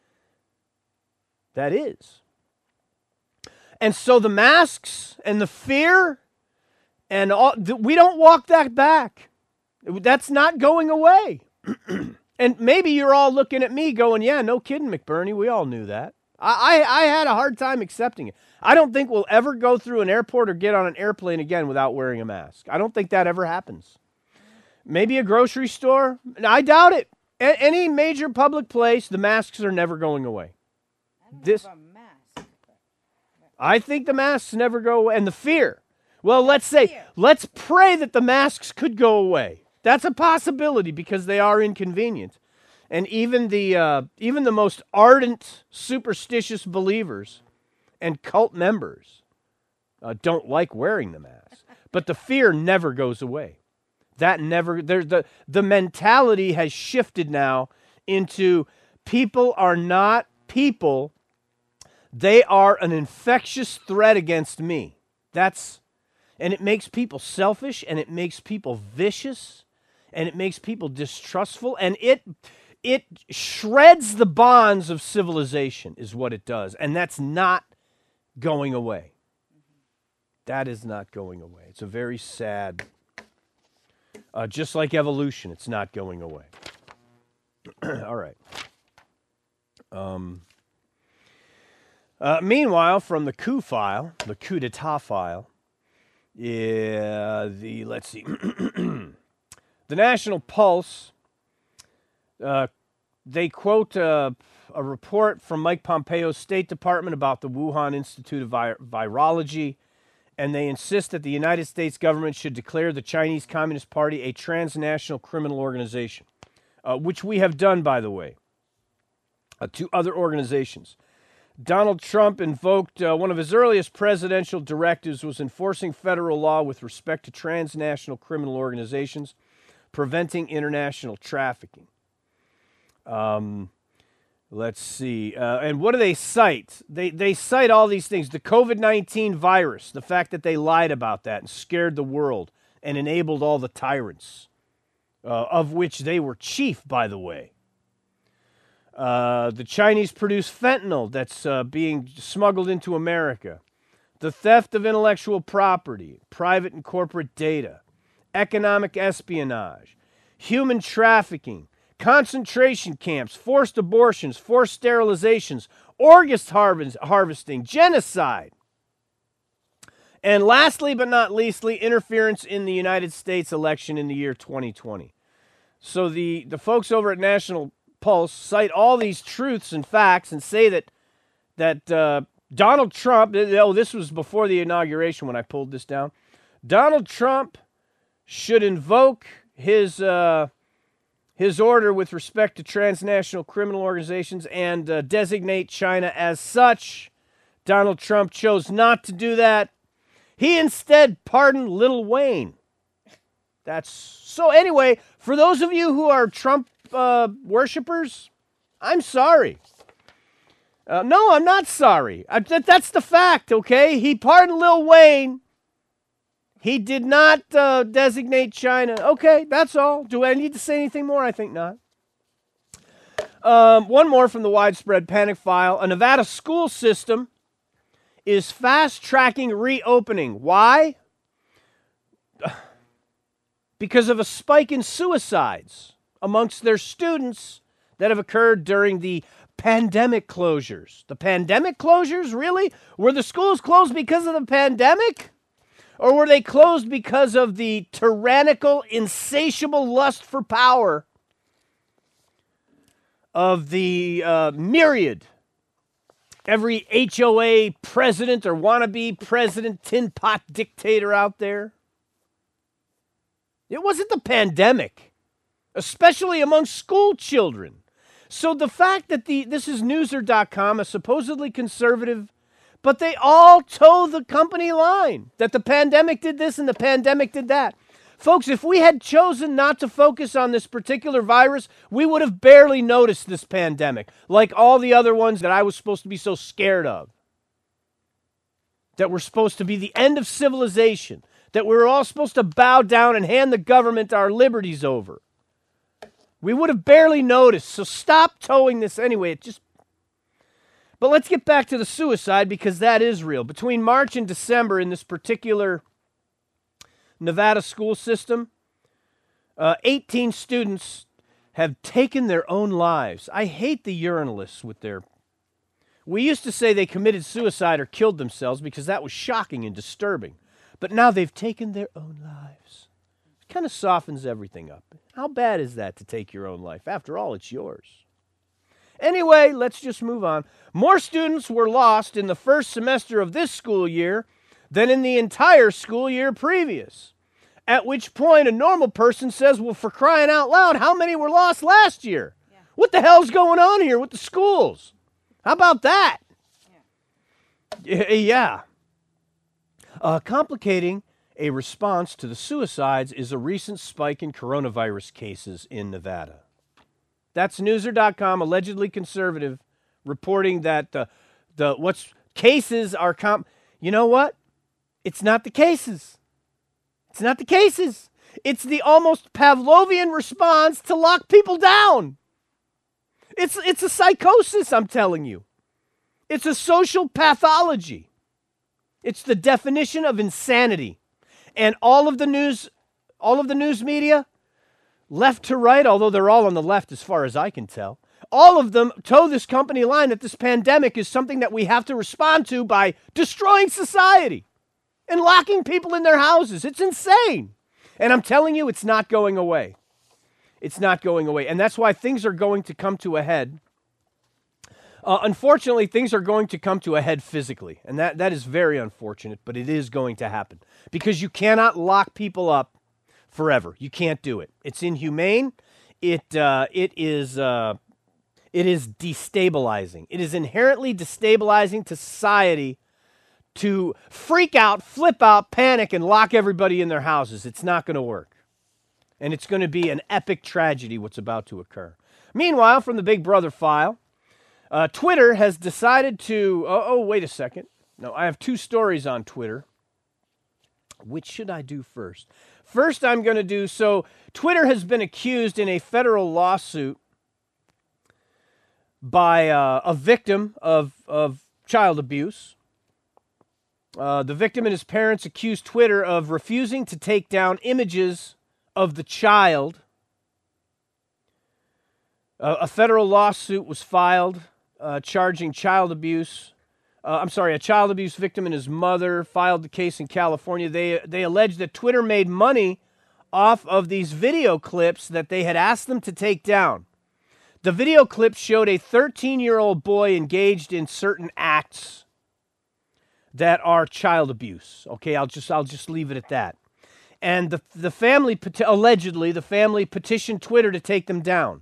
And so the masks and the fear and all, we don't walk that back. That's not going away. And maybe you're all looking at me going, yeah, no kidding, McBurney. We all knew that. I had a hard time accepting it. I don't think we'll ever go through an airport or get on an airplane again without wearing a mask. I don't think that ever happens. Maybe a grocery store. I doubt it. Any major public place, the masks are never going away. I think the masks never go away. And the fear. Well, let's pray that the masks could go away. That's a possibility because they are inconvenient. And even the most ardent, superstitious believers and cult members don't like wearing the mask. But the fear never goes away. The mentality has shifted now into people are not people. They are an infectious threat against me. And it makes people selfish, and it makes people vicious, and it makes people distrustful, and it shreds the bonds of civilization is what it does. And that's not going away. That is not going away. It's a very sad, just like evolution, it's not going away. All right. Meanwhile, from the coup file, the coup d'etat file, let's see. The National Pulse, they quote a report from Mike Pompeo's State Department about the Wuhan Institute of Virology, and they insist that the United States government should declare the Chinese Communist Party a transnational criminal organization, which we have done, by the way, to other organizations. Donald Trump invoked one of his earliest presidential directives was enforcing federal law with respect to transnational criminal organizations, preventing international trafficking. Let's see. And what do they cite? They cite all these things. The COVID-19 virus, the fact that they lied about that and scared the world and enabled all the tyrants, of which they were chief, by the way. The Chinese produce fentanyl that's being smuggled into America. The theft of intellectual property, private and corporate data, economic espionage, human trafficking, concentration camps, forced abortions, forced sterilizations, organ harvesting, genocide. And lastly but not leastly, interference in the United States election in the year 2020. So the folks over at National Pulse cite all these truths and facts and say that Donald Trump, this was before the inauguration when I pulled this down, Donald Trump should invoke his order with respect to transnational criminal organizations and designate China as such. Donald Trump chose not to do that. He instead pardoned Lil Wayne. So anyway, for those of you who are Trump worshippers, I'm sorry. No, I'm not sorry. That's the fact, okay? He pardoned Lil Wayne. He did not designate China. Okay, that's all. Do I need to say anything more? I think not. One more from the widespread panic file. A Nevada school system is fast-tracking reopening. Why? Because of a spike in suicides amongst their students that have occurred during the pandemic closures. The pandemic closures, really? Were the schools closed because of the pandemic? Or were they closed because of the tyrannical, insatiable lust for power of the myriad, every HOA president or wannabe president, tin pot dictator out there? It wasn't the pandemic, especially among school children. So the fact that this is Newser.com, a supposedly conservative, but they all toe the company line, that the pandemic did this and the pandemic did that. Folks, if we had chosen not to focus on this particular virus, we would have barely noticed this pandemic, like all the other ones that I was supposed to be so scared of, that were supposed to be the end of civilization, that we were all supposed to bow down and hand the government our liberties over. We would have barely noticed, so stop towing this anyway. But let's get back to the suicide, because that is real. Between March and December in this particular Nevada school system, 18 students have taken their own lives. I hate the urinalists with their... We used to say they committed suicide or killed themselves because that was shocking and disturbing. But now they've taken their own lives. It kind of softens everything up. How bad is that to take your own life? After all, it's yours. Anyway, let's just move on. More students were lost in the first semester of this school year than in the entire school year previous. At which point a normal person says, well, for crying out loud, how many were lost last year? Yeah. What the hell's going on here with the schools? How about that? Yeah. Complicating a response to the suicides is a recent spike in coronavirus cases in Nevada. That's Newser.com, allegedly conservative, reporting that what's cases are You know what? It's not the cases. It's not the cases. It's the almost Pavlovian response to lock people down. It's a psychosis, I'm telling you. It's a social pathology. It's the definition of insanity. And all of the news media, left to right, although they're all on the left as far as I can tell, all of them toe this company line that this pandemic is something that we have to respond to by destroying society and locking people in their houses. It's insane. And I'm telling you, it's not going away. It's not going away. And that's why things are going to come to a head. Unfortunately, things are going to come to a head physically. And that is very unfortunate, but it is going to happen. Because you cannot lock people up forever. You can't do it. It's inhumane. It is destabilizing. It is inherently destabilizing to society to freak out, flip out, panic, and lock everybody in their houses. It's not going to work. And it's going to be an epic tragedy what's about to occur. Meanwhile, from the Big Brother file, Twitter has decided to... Oh, wait a second. No, I have two stories on Twitter. Which should I do first? First, I'm going to do... So, Twitter has been accused in a federal lawsuit by a victim of child abuse. The victim and his parents accused Twitter of refusing to take down images of the child. A federal lawsuit was filed charging child abuse. A child abuse victim and his mother filed the case in California. They alleged that Twitter made money off of these video clips that they had asked them to take down. The video clips showed a 13-year-old boy engaged in certain acts that are child abuse. Okay, I'll just leave it at that. And the family, allegedly, the family petitioned Twitter to take them down.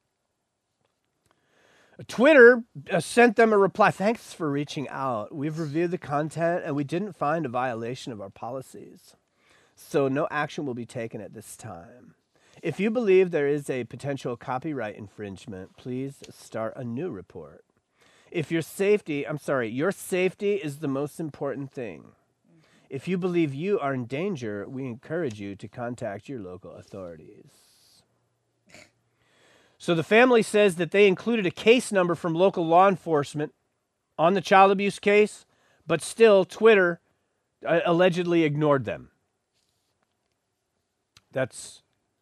Twitter sent them a reply. Thanks for reaching out. We've reviewed the content and we didn't find a violation of our policies. So no action will be taken at this time. If you believe there is a potential copyright infringement, please start a new report. If your safety is the most important thing. If you believe you are in danger, we encourage you to contact your local authorities. So the family says that they included a case number from local law enforcement on the child abuse case, but still Twitter allegedly ignored them. That's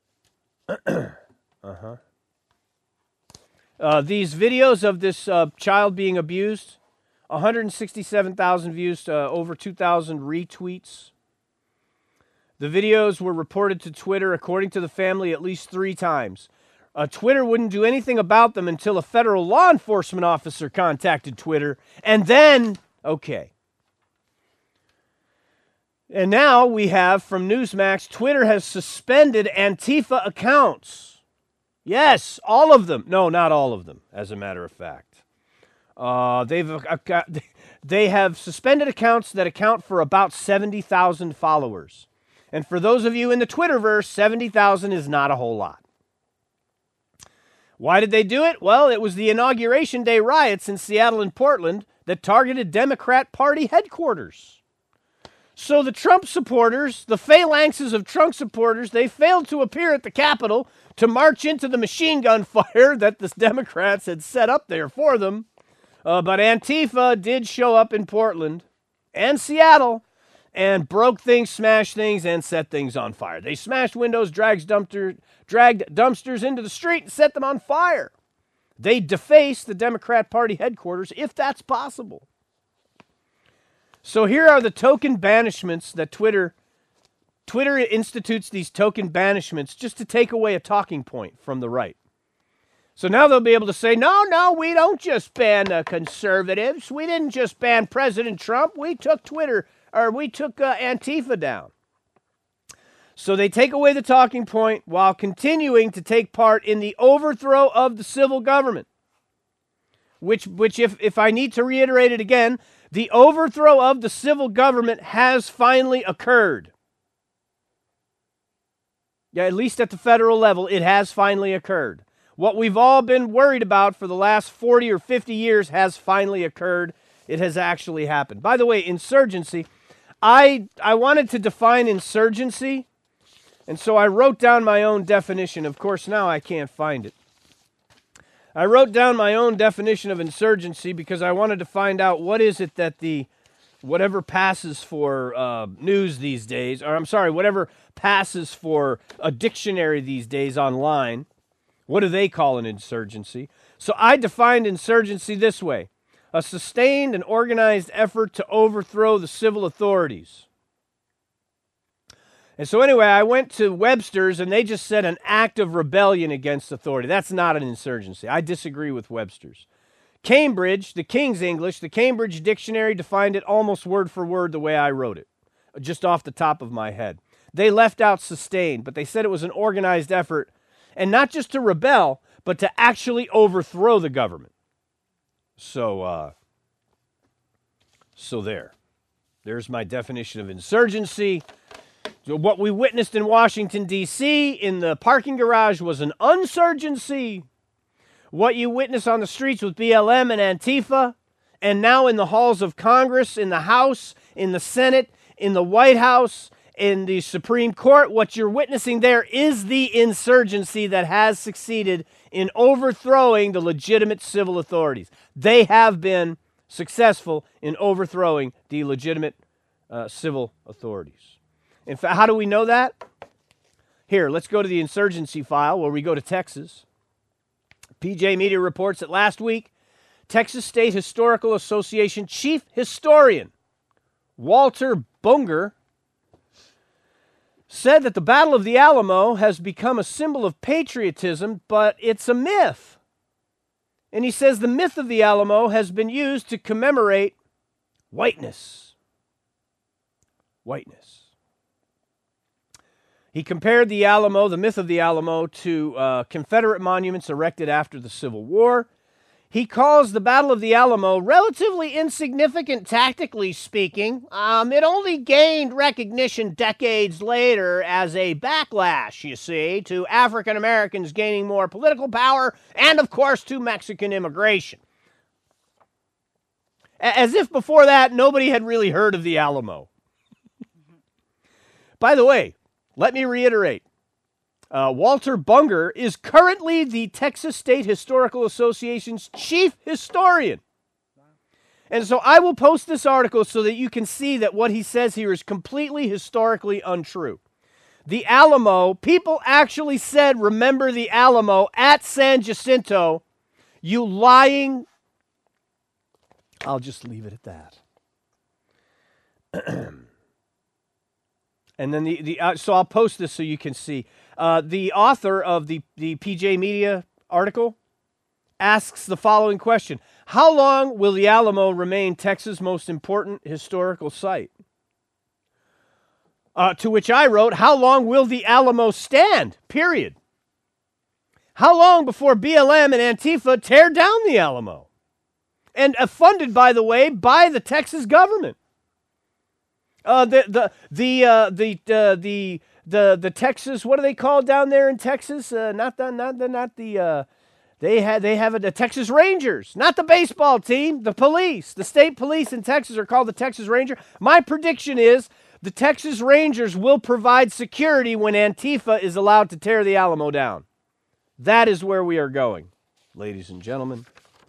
these videos of this child being abused, 167,000 views, over 2,000 retweets. The videos were reported to Twitter, according to the family, at least 3 times. Twitter wouldn't do anything about them until a federal law enforcement officer contacted Twitter, and then, okay. And now we have, from Newsmax, Twitter has suspended Antifa accounts. Yes, all of them. No, not all of them, as a matter of fact. They have suspended accounts that account for about 70,000 followers. And for those of you in the Twitterverse, 70,000 is not a whole lot. Why did they do it? Well, it was the Inauguration Day riots in Seattle and Portland that targeted Democrat Party headquarters. So the Trump supporters, the phalanxes of Trump supporters, they failed to appear at the Capitol to march into the machine gun fire that the Democrats had set up there for them. But Antifa did show up in Portland and Seattle and broke things, smashed things, and set things on fire. They smashed windows, dragged dumpsters into the street, and set them on fire. They defaced the Democrat Party headquarters, if that's possible. So here are the token banishments that Twitter institutes these token banishments just to take away a talking point from the right. So now they'll be able to say, no, we don't just ban conservatives. We didn't just ban President Trump. We took Antifa down. So they take away the talking point while continuing to take part in the overthrow of the civil government. Which if I need to reiterate it again, the overthrow of the civil government has finally occurred. Yeah, at least at the federal level, it has finally occurred. What we've all been worried about for the last 40 or 50 years has finally occurred. It has actually happened. By the way, insurgency, I wanted to define insurgency, and so I wrote down my own definition. Of course, now I can't find it. I wrote down my own definition of insurgency because I wanted to find out what is it that whatever passes for news these days, or I'm sorry, whatever passes for a dictionary these days online, what do they call an insurgency? So I defined insurgency this way: a sustained and organized effort to overthrow the civil authorities. And so anyway, I went to Webster's, and they just said an act of rebellion against authority. That's not an insurgency. I disagree with Webster's. Cambridge, the King's English, the Cambridge Dictionary defined it almost word for word the way I wrote it, just off the top of my head. They left out sustained, but they said it was an organized effort, and not just to rebel, but to actually overthrow the government. So there's my definition of insurgency. So what we witnessed in Washington, D.C. in the parking garage was an unsurgency. What you witness on the streets with BLM and Antifa, and now in the halls of Congress, in the House, in the Senate, in the White House, in the Supreme Court, what you're witnessing there is the insurgency that has succeeded in overthrowing the legitimate civil authorities. They have been successful in overthrowing the legitimate civil authorities. In fact, how do we know that? Here, let's go to the insurgency file where we go to Texas. PJ Media reports that last week, Texas State Historical Association Chief Historian Walter Bunger said that the Battle of the Alamo has become a symbol of patriotism, but it's a myth. And he says the myth of the Alamo has been used to commemorate whiteness. Whiteness. He compared the Alamo, the myth of the Alamo, to Confederate monuments erected after the Civil War. He calls the Battle of the Alamo relatively insignificant, tactically speaking. It only gained recognition decades later as a backlash, you see, to African Americans gaining more political power and, of course, to Mexican immigration. As if before that, nobody had really heard of the Alamo. By the way, let me reiterate. Walter Bunger is currently the Texas State Historical Association's chief historian. And so I will post this article so that you can see that what he says here is completely historically untrue. The Alamo, people actually said, remember the Alamo at San Jacinto. You lying. I'll just leave it at that. And then so I'll post this so you can see. The author of the PJ Media article asks the following question. How long will the Alamo remain Texas' most important historical site? To which I wrote, how long will the Alamo stand? Period. How long before BLM and Antifa tear down the Alamo? And funded, by the way, by the Texas government. The Texas, what are they called down there in Texas? They have the Texas Rangers, not the baseball team, the police. The state police in Texas are called the Texas Ranger. My prediction is the Texas Rangers will provide security when Antifa is allowed to tear the Alamo down. That is where we are going, ladies and gentlemen.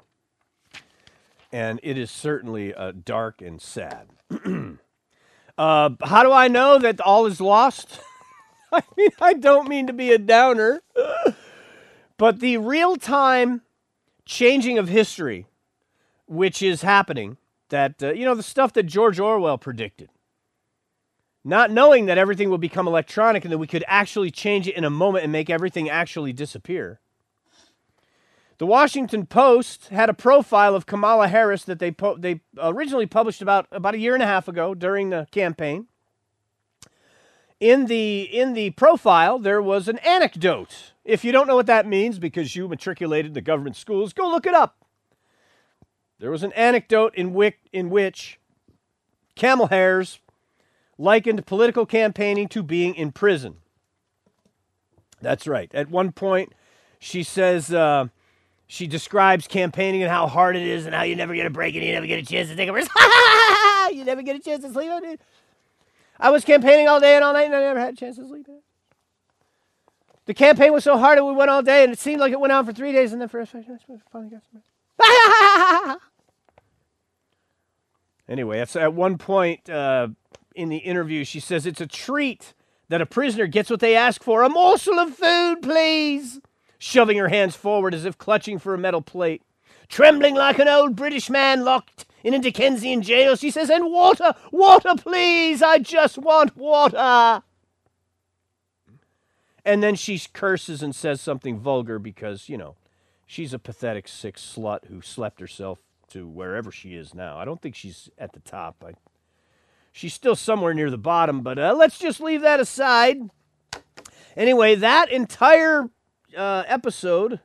And it is certainly dark and sad. How do I know that all is lost? I mean, I don't mean to be a downer, but the real-time changing of history, which is happening, that, the stuff that George Orwell predicted, not knowing that everything will become electronic and that we could actually change it in a moment and make everything actually disappear. The Washington Post had a profile of Kamala Harris that they originally published about a year and a half ago during the campaign. In the profile, there was an anecdote. If you don't know what that means because you matriculated in the government schools, go look it up. There was an anecdote in which Kamala Harris likened political campaigning to being in prison. That's right. At one point, she says... she describes campaigning and how hard it is and how you never get a break and you never get a chance to take a risk. You never get a chance to sleep. I was campaigning all day and all night and I never had a chance to sleep. The campaign was so hard that we went all day and it seemed like it went on for 3 days and then for finally got some. Anyway, at one point in the interview, she says it's a treat that a prisoner gets what they ask for. A morsel of food, please. Shoving her hands forward as if clutching for a metal plate. Trembling like an old British man locked in a Dickensian jail, she says, and water, please, I just want water. And then she curses and says something vulgar because, she's a pathetic, sick slut who slept herself to wherever she is now. I don't think she's at the top. She's still somewhere near the bottom, but let's just leave that aside. Anyway, that entire... episode,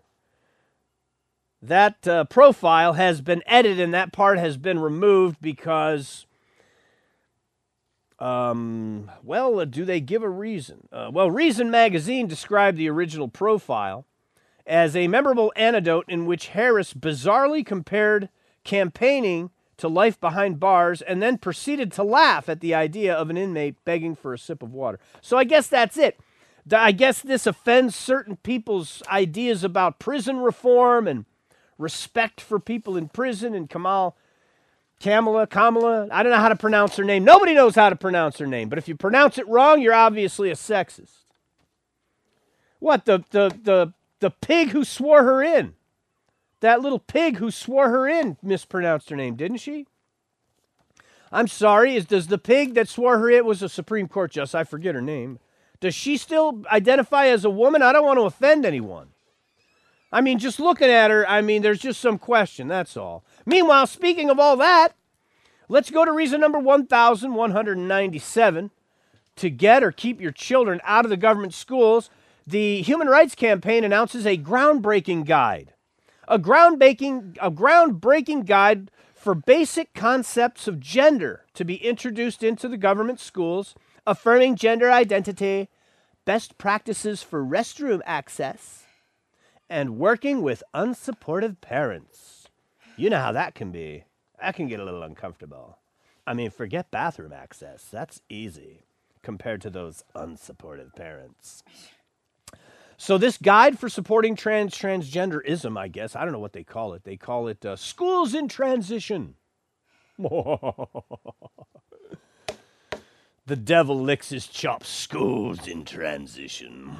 that profile has been edited and that part has been removed because, do they give a reason? Reason Magazine described the original profile as a memorable anecdote in which Harris bizarrely compared campaigning to life behind bars and then proceeded to laugh at the idea of an inmate begging for a sip of water. So I guess that's it. I guess this offends certain people's ideas about prison reform and respect for people in prison. And Kamala, I don't know how to pronounce her name. Nobody knows how to pronounce her name. But if you pronounce it wrong, you're obviously a sexist. What, the pig who swore her in? That little pig who swore her in mispronounced her name, didn't she? I'm sorry, does the pig that swore her in was a Supreme Court justice? I forget her name. Does she still identify as a woman? I don't want to offend anyone. I mean, just looking at her, there's just some question, that's all. Meanwhile, speaking of all that, let's go to reason number 1,197. To get or keep your children out of the government schools, the Human Rights Campaign announces a groundbreaking guide. A groundbreaking guide for basic concepts of gender to be introduced into the government schools, affirming gender identity, best practices for restroom access, and working with unsupportive parents. You know how that can be. That can get a little uncomfortable. Forget bathroom access. That's easy. compared to those unsupportive parents. So this guide for supporting transgenderism, I guess, I don't know what they call it. They call it Schools in Transition. The devil licks his chops. Schools in Transition.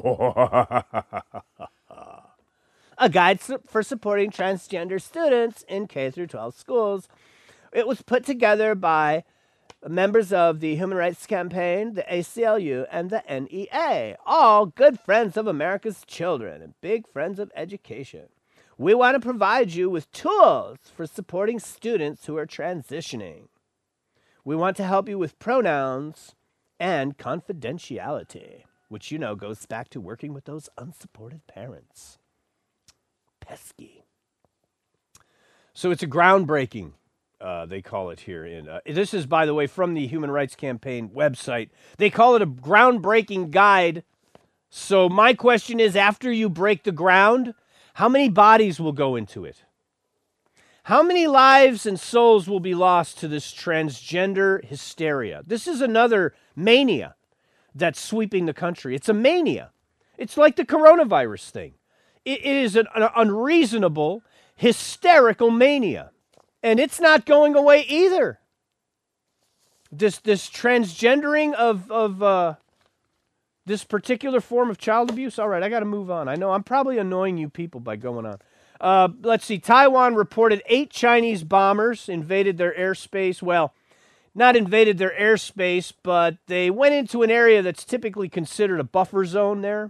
A guide for supporting transgender students in K through 12 schools. It was put together by members of the Human Rights Campaign, the ACLU, and the NEA, all good friends of America's children and big friends of education. We want to provide you with tools for supporting students who are transitioning. We want to help you with pronouns and confidentiality, which, you know, goes back to working with those unsupported parents. Pesky. So it's a groundbreaking, they call it here. This is, by the way, from the Human Rights Campaign website. They call it a groundbreaking guide. So my question is, after you break the ground, how many bodies will go into it? How many lives and souls will be lost to this transgender hysteria? This is another mania that's sweeping the country. It's a mania. It's like the coronavirus thing. It is an unreasonable, hysterical mania. And it's not going away either. This transgendering of this particular form of child abuse. All right, I got to move on. I know I'm probably annoying you people by going on. Let's see. Taiwan reported 8 Chinese bombers invaded their airspace. Well, not invaded their airspace, but they went into an area that's typically considered a buffer zone there.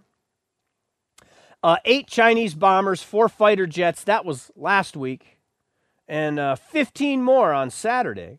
8 Chinese bombers, 4 fighter jets. That was last week. And 15 more on Saturday.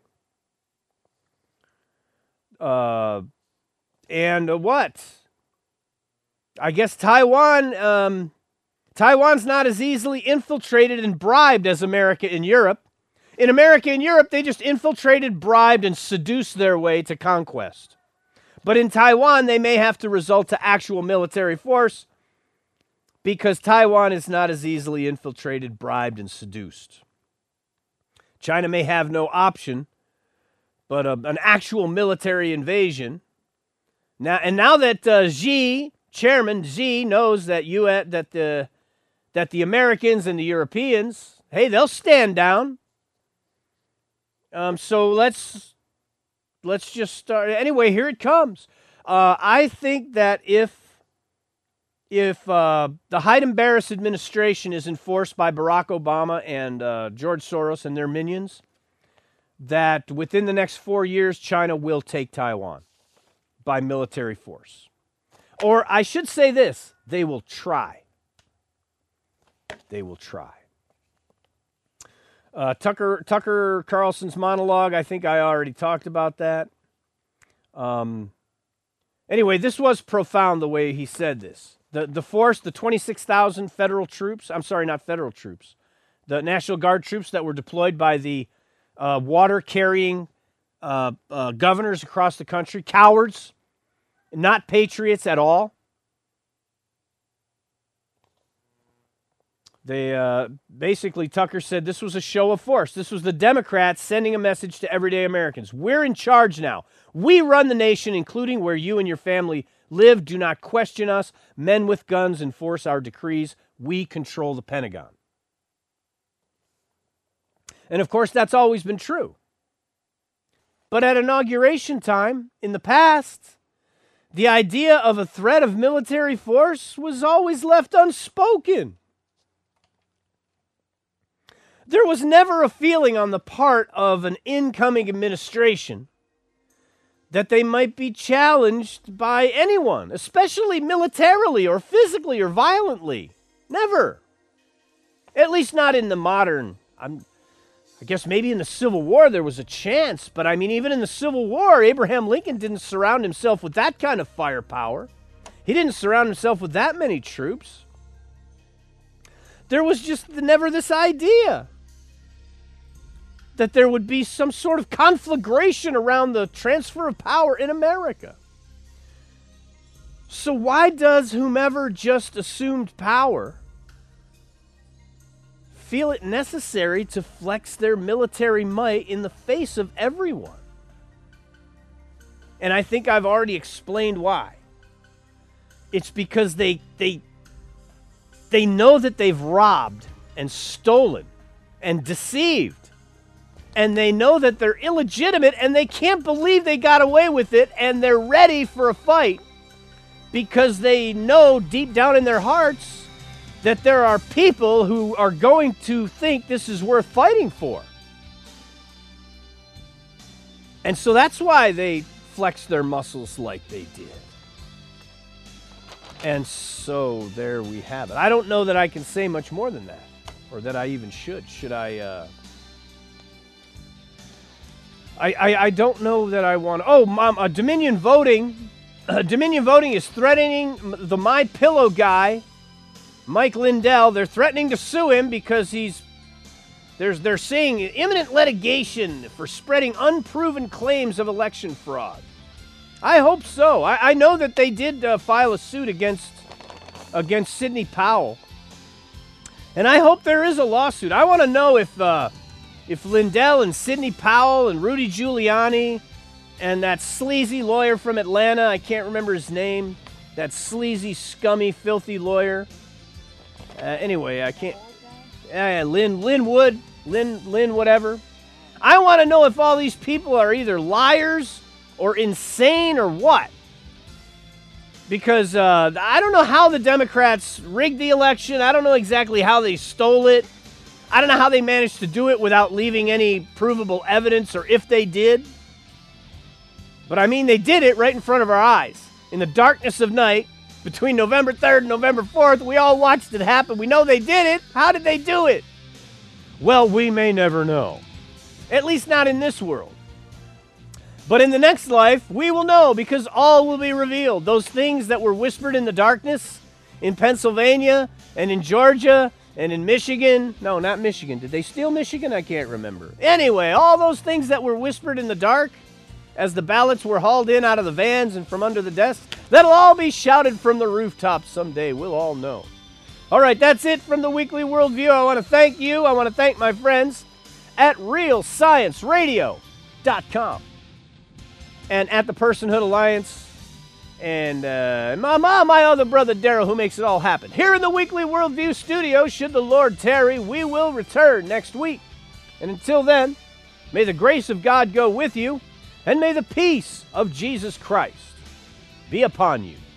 And what? I guess Taiwan's not as easily infiltrated and bribed as America and Europe. In America and Europe, they just infiltrated, bribed, and seduced their way to conquest. But in Taiwan, they may have to resort to actual military force because Taiwan is not as easily infiltrated, bribed, and seduced. China may have no option, but an actual military invasion. Now that Chairman Xi knows that the Americans and the Europeans, hey, they'll stand down. So let's just start. Anyway, here it comes. I think that if the Hyde-Barris administration is enforced by Barack Obama and George Soros and their minions, that within the next 4 years, China will take Taiwan by military force. Or I should say this, they will try. They will try. Tucker Carlson's monologue, I think I already talked about that. Anyway, this was profound the way he said this. The force, the 26,000 federal troops, I'm sorry, not federal troops, the National Guard troops that were deployed by the water-carrying governors across the country, cowards, not patriots at all. They basically, Tucker said this was a show of force. This was the Democrats sending a message to everyday Americans. We're in charge now. We run the nation, including where you and your family live. Do not question us. Men with guns enforce our decrees. We control the Pentagon. And of course, that's always been true. But at inauguration time, in the past, the idea of a threat of military force was always left unspoken. There was never a feeling on the part of an incoming administration that they might be challenged by anyone, especially militarily or physically or violently. Never. At least not in the modern. I guess maybe in the Civil War there was a chance, but I mean, even in the Civil War, Abraham Lincoln didn't surround himself with that kind of firepower. He didn't surround himself with that many troops. There was just never this idea that there would be some sort of conflagration around the transfer of power in America. So why does whomever just assumed power feel it necessary to flex their military might in the face of everyone? And I think I've already explained why. It's because they know that they've robbed and stolen and deceived. And they know that they're illegitimate and they can't believe they got away with it, and they're ready for a fight because they know deep down in their hearts that there are people who are going to think this is worth fighting for. And so that's why they flex their muscles like they did. And so there we have it. I don't know that I can say much more than that, or that I even should. Should I? I don't know that I want. Oh, Dominion Voting. Dominion Voting is threatening the MyPillow guy, Mike Lindell. They're threatening to sue him because they're seeing imminent litigation for spreading unproven claims of election fraud. I hope so. I know that they did file a suit against Sidney Powell, and I hope there is a lawsuit. I want to know if Lindell and Sidney Powell and Rudy Giuliani and that sleazy lawyer from Atlanta, I can't remember his name, that sleazy, scummy, filthy lawyer. Anyway, I can't. Lynn Wood, whatever. I want to know if all these people are either liars or insane or what. Because I don't know how the Democrats rigged the election. I don't know exactly how they stole it. I don't know how they managed to do it without leaving any provable evidence, or if they did. But I mean, they did it right in front of our eyes. In the darkness of night, between November 3rd and November 4th, we all watched it happen. We know they did it. How did they do it? Well, we may never know. At least not in this world. But in the next life, we will know, because all will be revealed. Those things that were whispered in the darkness in Pennsylvania and in Georgia and in Michigan. No, not Michigan. Did they steal Michigan? I can't remember. Anyway, all those things that were whispered in the dark as the ballots were hauled in out of the vans and from under the desks, that'll all be shouted from the rooftops someday. We'll all know. All right, that's it from the Weekly Worldview. I want to thank you. I want to thank my friends at RealScienceRadio.com and at the Personhood Alliance, and my other brother Daryl, who makes it all happen. Here in the Weekly Worldview studio, should the Lord tarry, we will return next week. And until then, may the grace of God go with you, and may the peace of Jesus Christ be upon you.